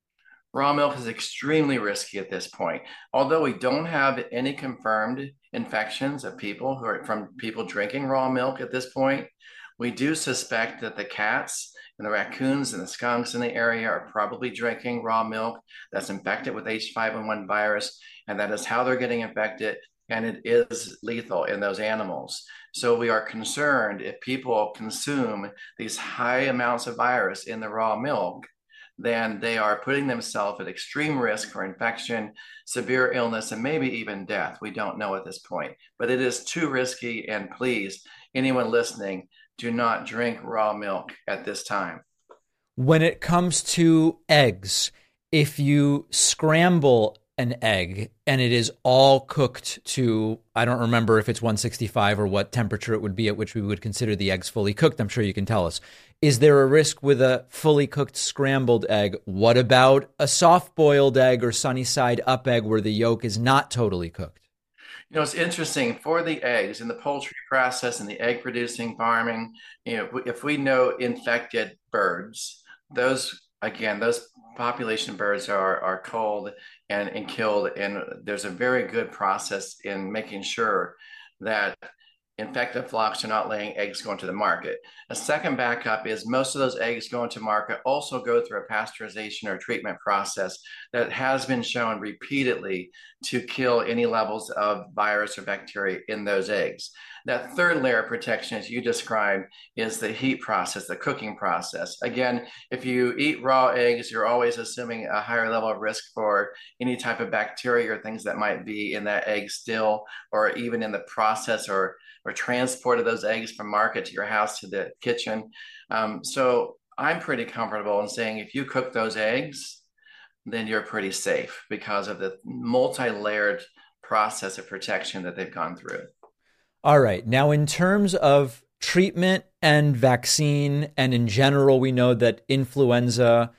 Raw milk is extremely risky at this point. Although we don't have any confirmed infections of people from people drinking raw milk at this point, we do suspect that the cats and the raccoons and the skunks in the area are probably drinking raw milk that's infected with H5N1 virus, and that is how they're getting infected, and it is lethal in those animals. So we are concerned if people consume these high amounts of virus in the raw milk, then they are putting themselves at extreme risk for infection, severe illness, and maybe even death. We don't know at this point, but it is too risky. And please, anyone listening, do not drink raw milk at this time. When it comes to eggs, if you scramble an egg and it is all cooked to, I don't remember if it's 165 or what temperature it would be at which we would consider the eggs fully cooked. I'm sure you can tell us. Is there a risk with a fully cooked scrambled egg? What about a soft-boiled egg or sunny side up egg where the yolk is not totally cooked? It's interesting for the eggs in the poultry process and the egg producing farming. If we know infected birds, those population birds are culled and killed. And there's a very good process in making sure that infected flocks are not laying eggs going to the market. A second backup is most of those eggs going to market also go through a pasteurization or treatment process that has been shown repeatedly to kill any levels of virus or bacteria in those eggs. That third layer of protection, as you described, is the heat process, the cooking process. Again, if you eat raw eggs, you're always assuming a higher level of risk for any type of bacteria or things that might be in that egg still, or even in the process or transport of those eggs from market to your house to the kitchen. So I'm pretty comfortable in saying if you cook those eggs, then you're pretty safe because of the multi-layered process of protection that they've gone through. All right. Now, in terms of treatment and vaccine, and in general, we know that influenza,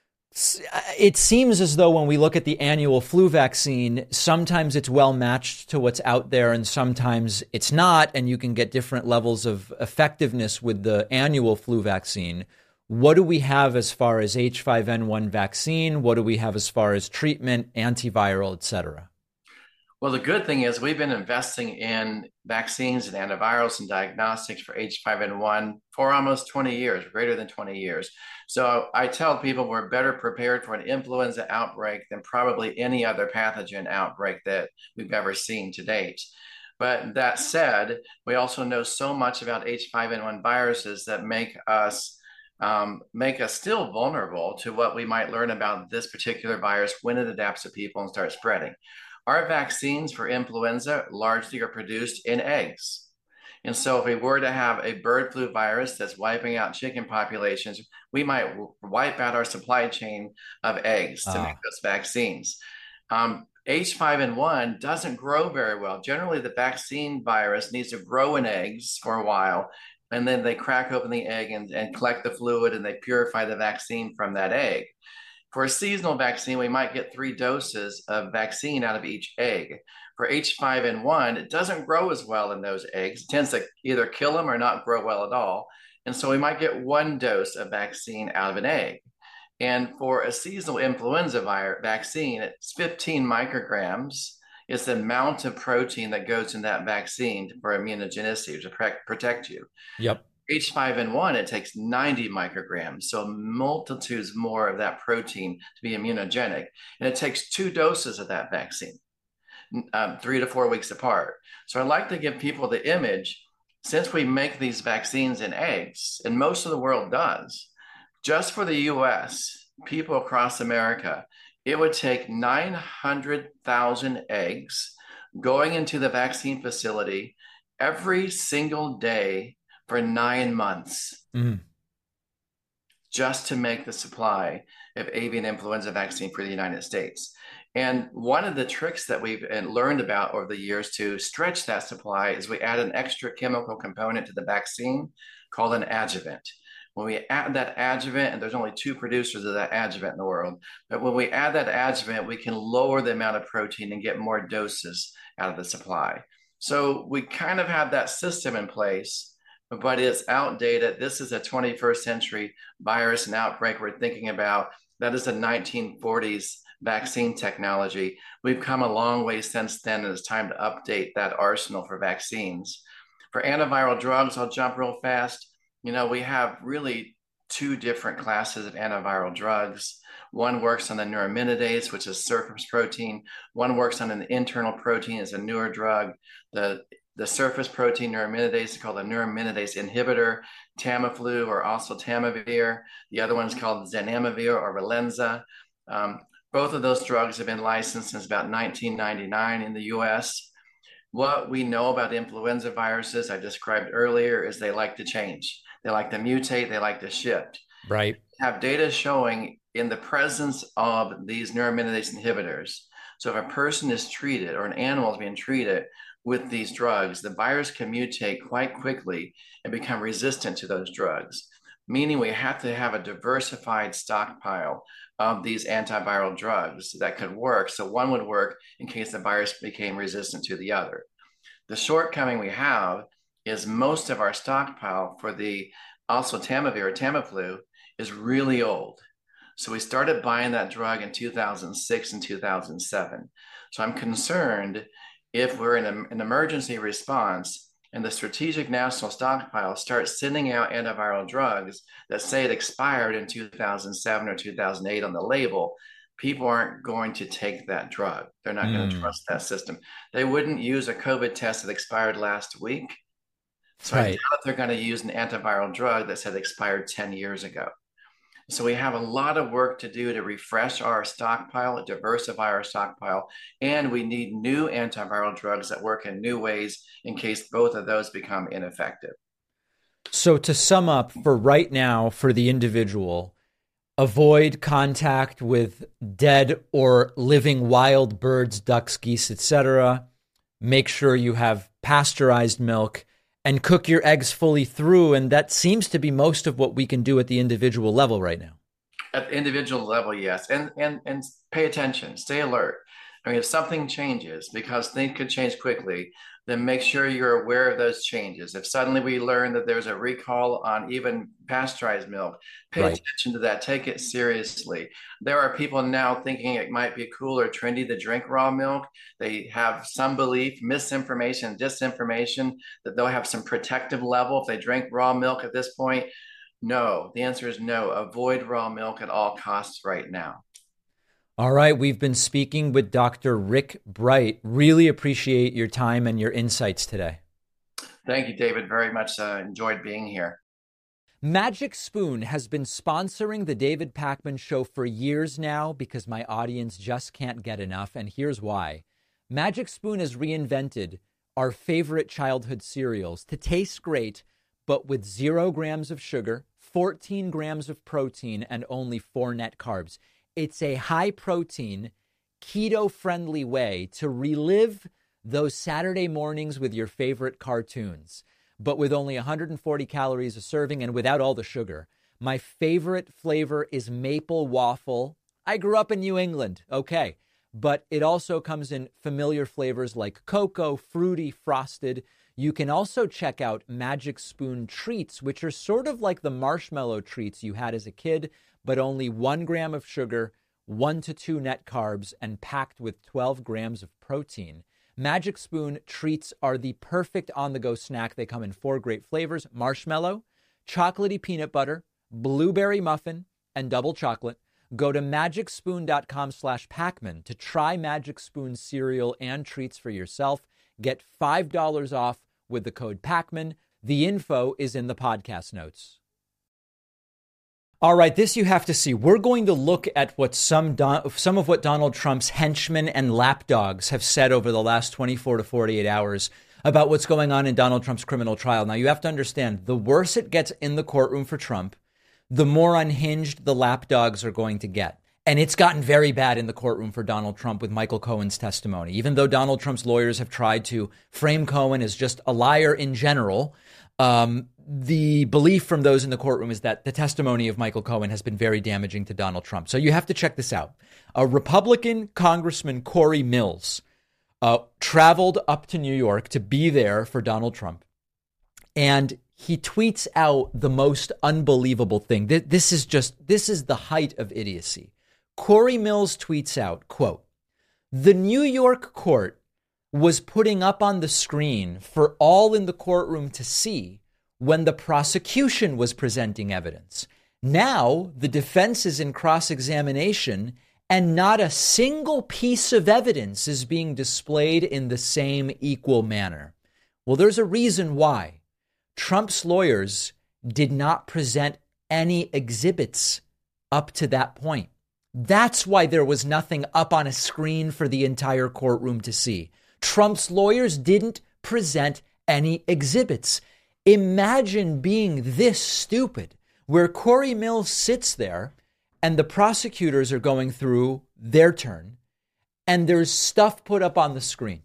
it seems as though when we look at the annual flu vaccine, sometimes it's well matched to what's out there and sometimes it's not, and you can get different levels of effectiveness with the annual flu vaccine. What do we have as far as H5N1 vaccine? What do we have as far as treatment, antiviral, et cetera? Well, the good thing is we've been investing in vaccines and antivirals and diagnostics for H5N1 for almost 20 years, greater than 20 years. So I tell people we're better prepared for an influenza outbreak than probably any other pathogen outbreak that we've ever seen to date. But that said, we also know so much about H5N1 viruses that make us still vulnerable to what we might learn about this particular virus when it adapts to people and starts spreading. Our vaccines for influenza largely are produced in eggs. And so if we were to have a bird flu virus that's wiping out chicken populations, we might wipe out our supply chain of eggs to make those vaccines. H5N1 doesn't grow very well. Generally, the vaccine virus needs to grow in eggs for a while, and then they crack open the egg and collect the fluid, and they purify the vaccine from that egg. For a seasonal vaccine, we might get 3 doses of vaccine out of each egg. For H5N1, it doesn't grow as well in those eggs. It tends to either kill them or not grow well at all. And so we might get 1 dose of vaccine out of an egg. And for a seasonal influenza vaccine, it's 15 micrograms is the amount of protein that goes in that vaccine for immunogenicity to protect you. Yep. H5N1, it takes 90 micrograms, so multitudes more of that protein to be immunogenic. And it takes 2 doses of that vaccine, 3 to 4 weeks apart. So I like to give people the image, since we make these vaccines in eggs, and most of the world does, just for the US, people across America, it would take 900,000 eggs going into the vaccine facility every single day for 9 months just to make the supply of avian influenza vaccine for the United States. And one of the tricks that we've learned about over the years to stretch that supply is we add an extra chemical component to the vaccine called an adjuvant. When we add that adjuvant, and there's only 2 producers of that adjuvant in the world, but when we add that adjuvant, we can lower the amount of protein and get more doses out of the supply. So we kind of have that system in place, but it's outdated. This is a 21st century virus and outbreak we're thinking about. That is a 1940s vaccine technology. We've come a long way since then, and it's time to update that arsenal for vaccines. For antiviral drugs, I'll jump real fast. You know, we have really 2 different classes of antiviral drugs. One works on the neuraminidase, which is surface protein. One works on an internal protein, is a newer drug. The surface protein neuraminidase is called a neuraminidase inhibitor, Tamiflu or also Tamivir. The other one is called Zanamivir or Relenza. Both of those drugs have been licensed since about 1999 in the US. What we know about influenza viruses, I described earlier, is they like to change. They like to mutate, they like to shift. Right. Have data showing in the presence of these neuraminidase inhibitors. So if a person is treated or an animal is being treated with these drugs, the virus can mutate quite quickly and become resistant to those drugs, meaning we have to have a diversified stockpile of these antiviral drugs that could work. So one would work in case the virus became resistant to the other. The shortcoming we have is most of our stockpile for the also Tamivir or Tamiflu is really old. So we started buying that drug in 2006 and 2007. So I'm concerned if we're in an emergency response and the Strategic National Stockpile starts sending out antiviral drugs that say it expired in 2007 or 2008 on the label, people aren't going to take that drug. They're not going to trust that system. They wouldn't use a COVID test that expired last week. So I doubt they're going to use an antiviral drug that said expired 10 years ago. So we have a lot of work to do to refresh our stockpile, diversify our stockpile, and we need new antiviral drugs that work in new ways in case both of those become ineffective. So to sum up, for right now, for the individual, avoid contact with dead or living wild birds, ducks, geese, etc. Make sure you have pasteurized milk and cook your eggs fully through. And that seems to be most of what we can do at the individual level right now. At the individual level, yes. And pay attention, stay alert. I mean, if something changes, because things could change quickly, then make sure you're aware of those changes. If suddenly we learn that there's a recall on even pasteurized milk, pay attention to that. Take it seriously. There are people now thinking it might be cool or trendy to drink raw milk. They have some belief, misinformation, disinformation, that they'll have some protective level if they drink raw milk at this point. No, the answer is no. Avoid raw milk at all costs right now. All right, we've been speaking with Dr. Rick Bright. Really appreciate your time and your insights today. Thank you, David. Very much enjoyed being here. Magic Spoon has been sponsoring the David Pakman Show for years now because my audience just can't get enough, and here's why. Magic Spoon has reinvented our favorite childhood cereals to taste great, but with 0 grams of sugar, 14 grams of protein, and only 4 net carbs. It's a high-protein, keto-friendly way to relive those Saturday mornings with your favorite cartoons, but with only 140 calories a serving and without all the sugar. My favorite flavor is maple waffle. I grew up in New England, okay, but it also comes in familiar flavors like cocoa, fruity, frosted. You can also check out Magic Spoon treats, which are sort of like the marshmallow treats you had as a kid, but only 1 gram of sugar, 1 to 2 net carbs, and packed with 12 grams of protein. Magic Spoon treats are the perfect on-the-go snack. They come in 4 great flavors: marshmallow, chocolatey peanut butter, blueberry muffin, and double chocolate. Go to magicspoon.com/Pakman to try Magic Spoon cereal and treats for yourself. Get $5 off with the code Pakman. The info is in the podcast notes. All right, this you have to see. We're going to look at what some of what Donald Trump's henchmen and lapdogs have said over the last 24 to 48 hours about what's going on in Donald Trump's criminal trial. Now, you have to understand, the worse it gets in the courtroom for Trump, the more unhinged the lapdogs are going to get. And it's gotten very bad in the courtroom for Donald Trump with Michael Cohen's testimony. Even though Donald Trump's lawyers have tried to frame Cohen as just a liar in general, the belief from those in the courtroom is that the testimony of Michael Cohen has been very damaging to Donald Trump. So you have to check this out. A Republican Congressman, Corey Mills, traveled up to New York to be there for Donald Trump. And he tweets out the most unbelievable thing. This is the height of idiocy. Corey Mills tweets out, quote, "The New York court was putting up on the screen for all in the courtroom to see when the prosecution was presenting evidence. Now the defense is in cross-examination and not a single piece of evidence is being displayed in the same equal manner." Well, there's a reason why. Trump's lawyers did not present any exhibits up to that point. That's why there was nothing up on a screen for the entire courtroom to see. Trump's lawyers didn't present any exhibits. Imagine being this stupid, where Corey Mills sits there and the prosecutors are going through their turn and there's stuff put up on the screen.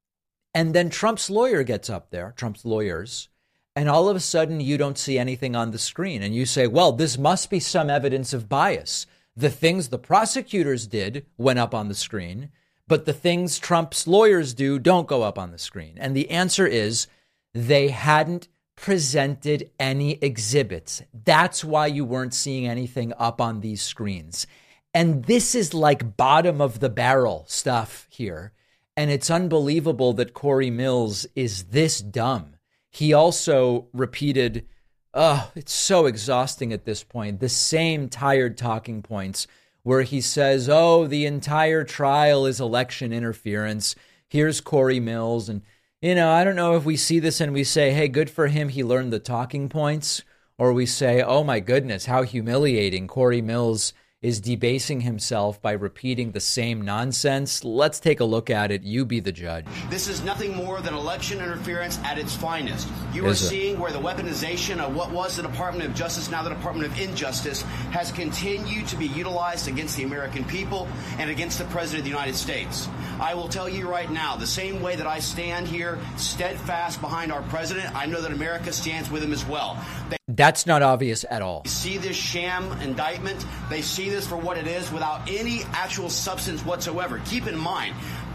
And then Trump's lawyer gets up there, Trump's lawyers, and all of a sudden you don't see anything on the screen. And you say, well, this must be some evidence of bias. The things the prosecutors did went up on the screen, but the things Trump's lawyers do don't go up on the screen. And the answer is they hadn't presented any exhibits. That's why you weren't seeing anything up on these screens. And this is like bottom of the barrel stuff here. And it's unbelievable that Corey Mills is this dumb. He also repeated, it's so exhausting at this point, the same tired talking points where he says, the entire trial is election interference. Here's Corey Mills. And, I don't know if we see this and we say, hey, good for him, he learned the talking points. Or we say, oh, my goodness, how humiliating. Corey Mills is debasing himself by repeating the same nonsense. Let's take a look at it. You be the judge. This is nothing more than election interference at its finest. You are seeing where the weaponization of what was the Department of Justice, now the Department of Injustice, has continued to be utilized against the American people and against the President of the United States. I will tell you right now, the same way that I stand here steadfast behind our president, I know that America stands with him as well. That's not obvious at all. They see this sham indictment. They see this for what it is without any actual substance whatsoever. Keep in mind,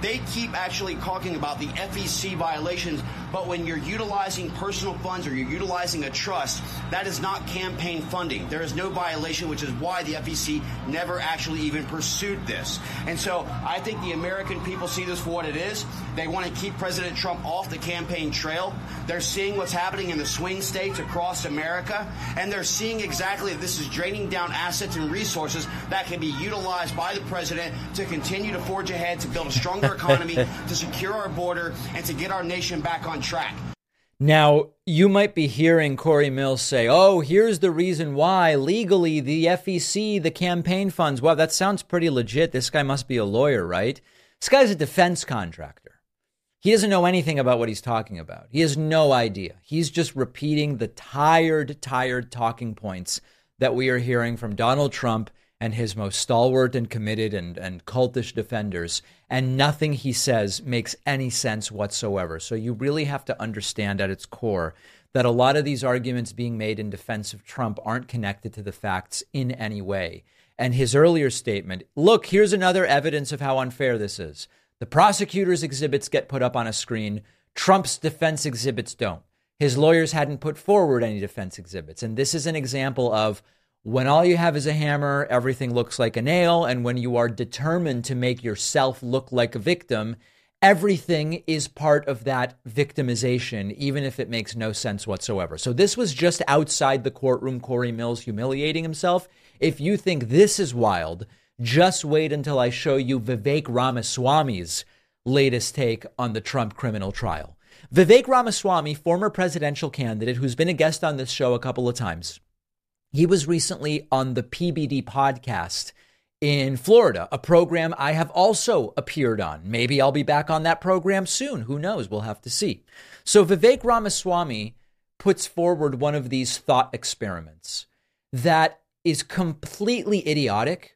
They keep actually talking about the FEC violations, but when you're utilizing personal funds or you're utilizing a trust, that is not campaign funding. There is no violation, which is why the FEC never actually even pursued this. And so I think the American people see this for what it is. They want to keep President Trump off the campaign trail. They're seeing what's happening in the swing states across America, and they're seeing exactly that this is draining down assets and resources that can be utilized by the president to continue to forge ahead, to build a stronger economy, to secure our border, and to get our nation back on track. Now, you might be hearing Corey Mills say, oh, here's the reason why legally the FEC, the campaign funds. Wow, that sounds pretty legit. This guy must be a lawyer, right? This guy's a defense contractor. He doesn't know anything about what he's talking about. He has no idea. He's just repeating the tired talking points that we are hearing from Donald Trump and his most stalwart and committed and cultish defenders. And nothing he says makes any sense whatsoever. So you really have to understand at its core that a lot of these arguments being made in defense of Trump aren't connected to the facts in any way. And his earlier statement, look, here's another evidence of how unfair this is. The prosecutor's exhibits get put up on a screen. Trump's defense exhibits don't. His lawyers hadn't put forward any defense exhibits. And this is an example of when all you have is a hammer, everything looks like a nail. And when you are determined to make yourself look like a victim, everything is part of that victimization, even if it makes no sense whatsoever. So this was just outside the courtroom, Corey Mills humiliating himself. If you think this is wild, just wait until I show you Vivek Ramaswamy's latest take on the Trump criminal trial. Vivek Ramaswamy, former presidential candidate who's been a guest on this show a couple of times. He was recently on the PBD podcast in Florida, a program I have also appeared on. Maybe I'll be back on that program soon. Who knows? We'll have to see. So Vivek Ramaswamy puts forward one of these thought experiments that is completely idiotic,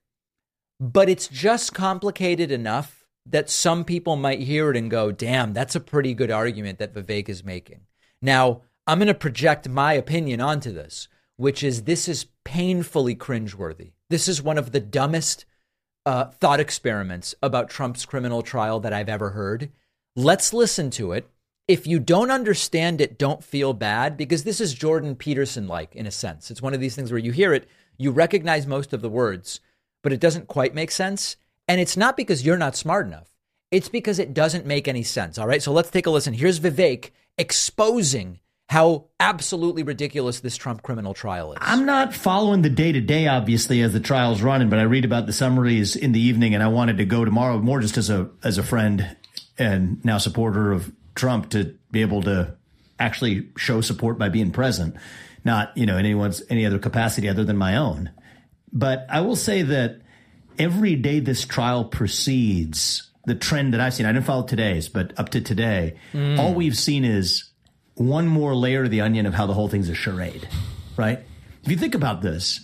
but it's just complicated enough that some people might hear it and go, damn, that's a pretty good argument that Vivek is making. Now, I'm going to project my opinion onto this, which is this is painfully cringeworthy. This is one of the dumbest thought experiments about Trump's criminal trial that I've ever heard. Let's listen to it. If you don't understand it, don't feel bad, because this is Jordan Peterson-like in a sense. It's one of these things where you hear it, you recognize most of the words, but it doesn't quite make sense. And it's not because you're not smart enough. It's because it doesn't make any sense. All right, so let's take a listen. Here's Vivek exposing how absolutely ridiculous this Trump criminal trial is. I'm not following the day-to-day, obviously, as the trial's running, but I read about the summaries in the evening, and I wanted to go tomorrow more just as a friend and now supporter of Trump to be able to actually show support by being present, not, in any other capacity other than my own. But I will say that every day this trial proceeds, the trend that I've seen, I didn't follow today's, but up to today, all we've seen is one more layer of the onion of how the whole thing's a charade, right? If you think about this,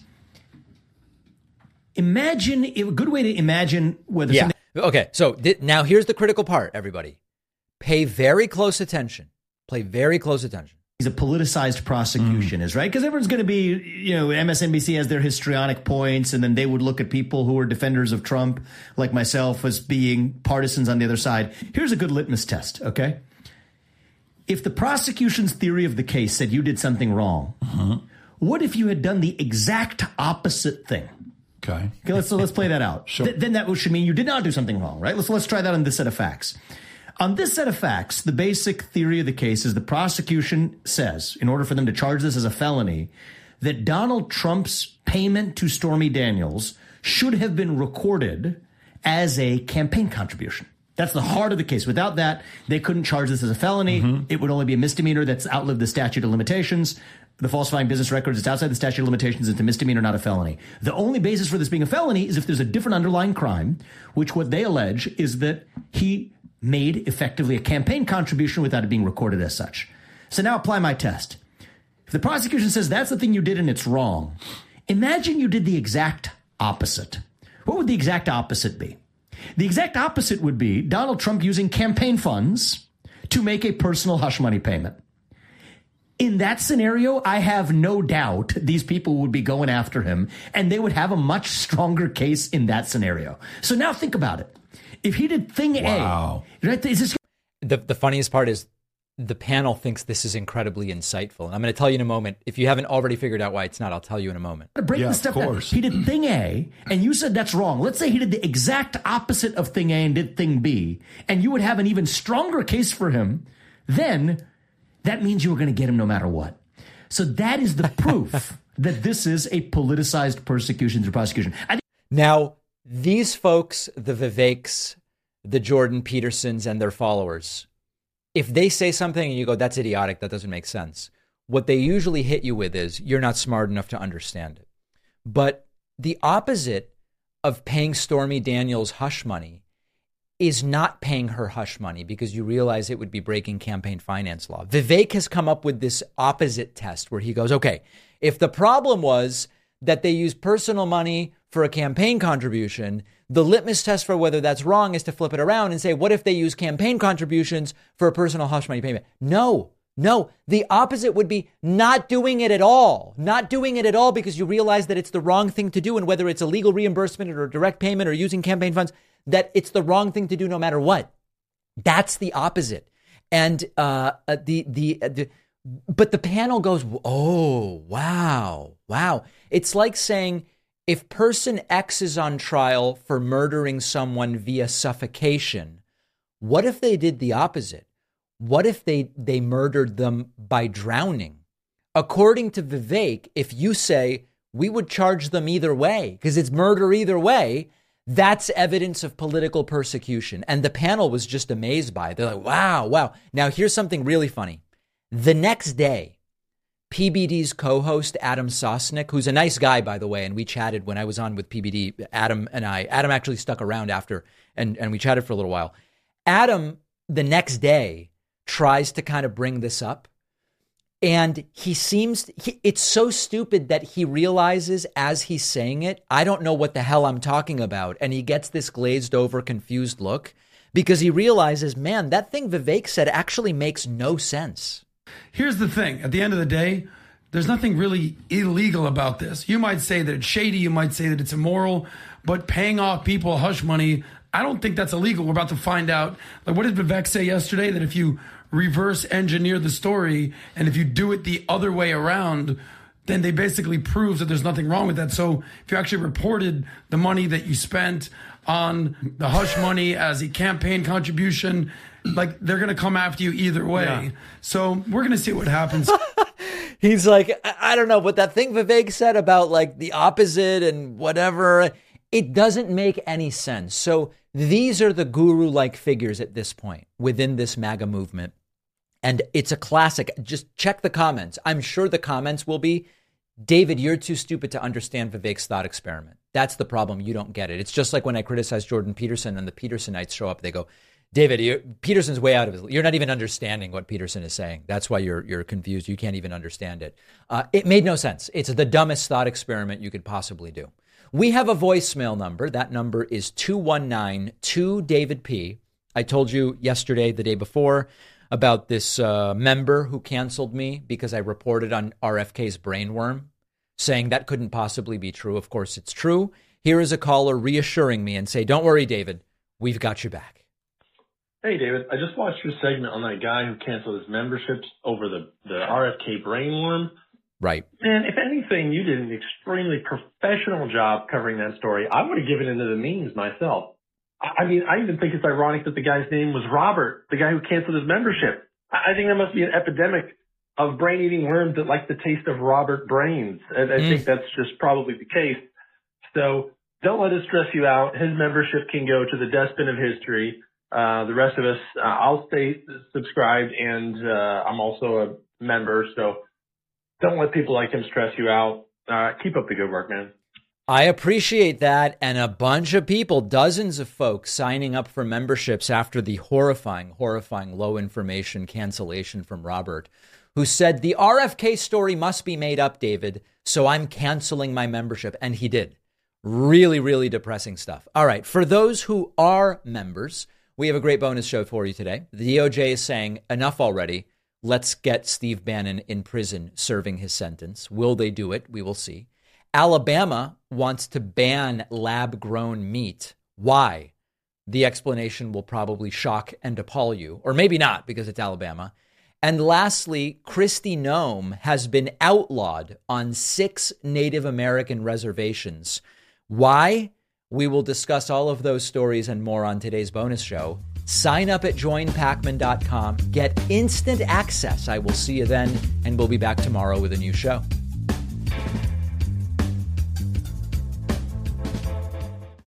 imagine a good way to imagine whether. Yeah. Okay. So now here's the critical part, everybody. Pay very close attention. Pay very close attention. A politicized prosecution is, right? Because everyone's going to be, MSNBC has their histrionic points, and then they would look at people who are defenders of Trump, like myself, as being partisans on the other side. Here's a good litmus test, okay? If the prosecution's theory of the case said you did something wrong, what if you had done the exact opposite thing? Okay, let's play that out. Sure. Then that should mean you did not do something wrong, right? Let's try that on this set of facts. On this set of facts, the basic theory of the case is the prosecution says, in order for them to charge this as a felony, that Donald Trump's payment to Stormy Daniels should have been recorded as a campaign contribution. That's the heart of the case. Without that, they couldn't charge this as a felony. It would only be a misdemeanor that's outlived the statute of limitations. The falsifying business records, it's outside the statute of limitations. It's a misdemeanor, not a felony. The only basis for this being a felony is if there's a different underlying crime, which what they allege is that he made effectively a campaign contribution without it being recorded as such. So now apply my test. If the prosecution says that's the thing you did and it's wrong, imagine you did the exact opposite. What would the exact opposite be? The exact opposite would be Donald Trump using campaign funds to make a personal hush money payment. In that scenario, I have no doubt these people would be going after him, and they would have a much stronger case in that scenario. So now think about it. If he did thing A, right, is this... The funniest part is the panel thinks this is incredibly insightful. And I'm going to tell you in a moment. If you haven't already figured out why it's not, I'll tell you in a moment. Break the stuff down. He did thing A, and you said that's wrong. Let's say he did the exact opposite of thing A and did thing B, and you would have an even stronger case for him. Then that means you were going to get him no matter what. So that is the proof that this is a politicized persecution through prosecution. Now, these folks, the Viveks, the Jordan Petersons, and their followers, if they say something and you go, that's idiotic, that doesn't make sense, what they usually hit you with is, you're not smart enough to understand it. But the opposite of paying Stormy Daniels hush money is not paying her hush money, because you realize it would be breaking campaign finance law. Vivek has come up with this opposite test where he goes, okay, if the problem was that they use personal money for a campaign contribution, the litmus test for whether that's wrong is to flip it around and say, what if they use campaign contributions for a personal hush money payment? No, the opposite would be not doing it at all. Not doing it at all because you realize that it's the wrong thing to do. And whether it's a legal reimbursement or a direct payment or using campaign funds, that it's the wrong thing to do no matter what. That's the opposite. And but the panel goes, oh, wow. It's like saying, if person X is on trial for murdering someone via suffocation, what if they did the opposite? What if they murdered them by drowning? According to Vivek, if you say we would charge them either way because it's murder either way, that's evidence of political persecution. And the panel was just amazed by it. They're like, wow. Now, here's something really funny. The next day, PBD's co-host, Adam Sosnick, who's a nice guy, by the way, and we chatted when I was on with PBD, Adam actually stuck around after, and we chatted for a little while. Adam, the next day, tries to kind of bring this up. And it's so stupid that he realizes as he's saying it, I don't know what the hell I'm talking about. And he gets this glazed over, confused look because he realizes, man, that thing Vivek said actually makes no sense. Here's the thing. At the end of the day, there's nothing really illegal about this. You might say that it's shady. You might say that it's immoral. But paying off people hush money, I don't think that's illegal. We're about to find out. Like, what did Vivek say yesterday? That if you reverse engineer the story and if you do it the other way around, then they basically prove that there's nothing wrong with that. So if you actually reported the money that you spent on the hush money as a campaign contribution, like, they're going to come after you either way. Yeah. So we're going to see what happens. He's like, I don't know, but that thing Vivek said about like the opposite and whatever, it doesn't make any sense. So these are the guru-like figures at this point within this MAGA movement. And it's a classic. Just check the comments. I'm sure the comments will be, David, you're too stupid to understand Vivek's thought experiment. That's the problem. You don't get it. It's just like when I criticize Jordan Peterson and the Petersonites show up, they go, David, Peterson's way out of it. You're not even understanding what Peterson is saying. That's why you're confused. You can't even understand it. It made no sense. It's the dumbest thought experiment you could possibly do. We have a voicemail number. That number is 219-2-DAVID-P. I told you yesterday, the day before, about this member who canceled me because I reported on RFK's brainworm, saying that couldn't possibly be true. Of course, it's true. Here is a caller reassuring me and say, don't worry, David, we've got your back. Hey, David, I just watched your segment on that guy who canceled his memberships over the RFK brainworm. Right. And if anything, you did an extremely professional job covering that story. I would have given into the memes myself. I mean, I even think it's ironic that the guy's name was Robert, the guy who canceled his membership. I think there must be an epidemic of brain-eating worms that like the taste of Robert brains. And I think that's just probably the case. So don't let it stress you out. His membership can go to the dustbin of history. The rest of us, I'll stay subscribed, and I'm also a member. So don't let people like him stress you out. Keep up the good work, man. I appreciate that. And a bunch of people, dozens of folks signing up for memberships after the horrifying low information cancellation from Robert, who said the RFK story must be made up, David. So I'm canceling my membership. And he did. Really, really depressing stuff. All right. For those who are members, we have a great bonus show for you today. The DOJ is saying enough already. Let's get Steve Bannon in prison serving his sentence. Will they do it? We will see. Alabama wants to ban lab-grown meat. Why? The explanation will probably shock and appall you, or maybe not because it's Alabama. And lastly, Kristi Noem has been outlawed on 6 Native American reservations. Why? We will discuss all of those stories and more on today's bonus show. Sign up at joinpacman.com. Get instant access. I will see you then, and we'll be back tomorrow with a new show.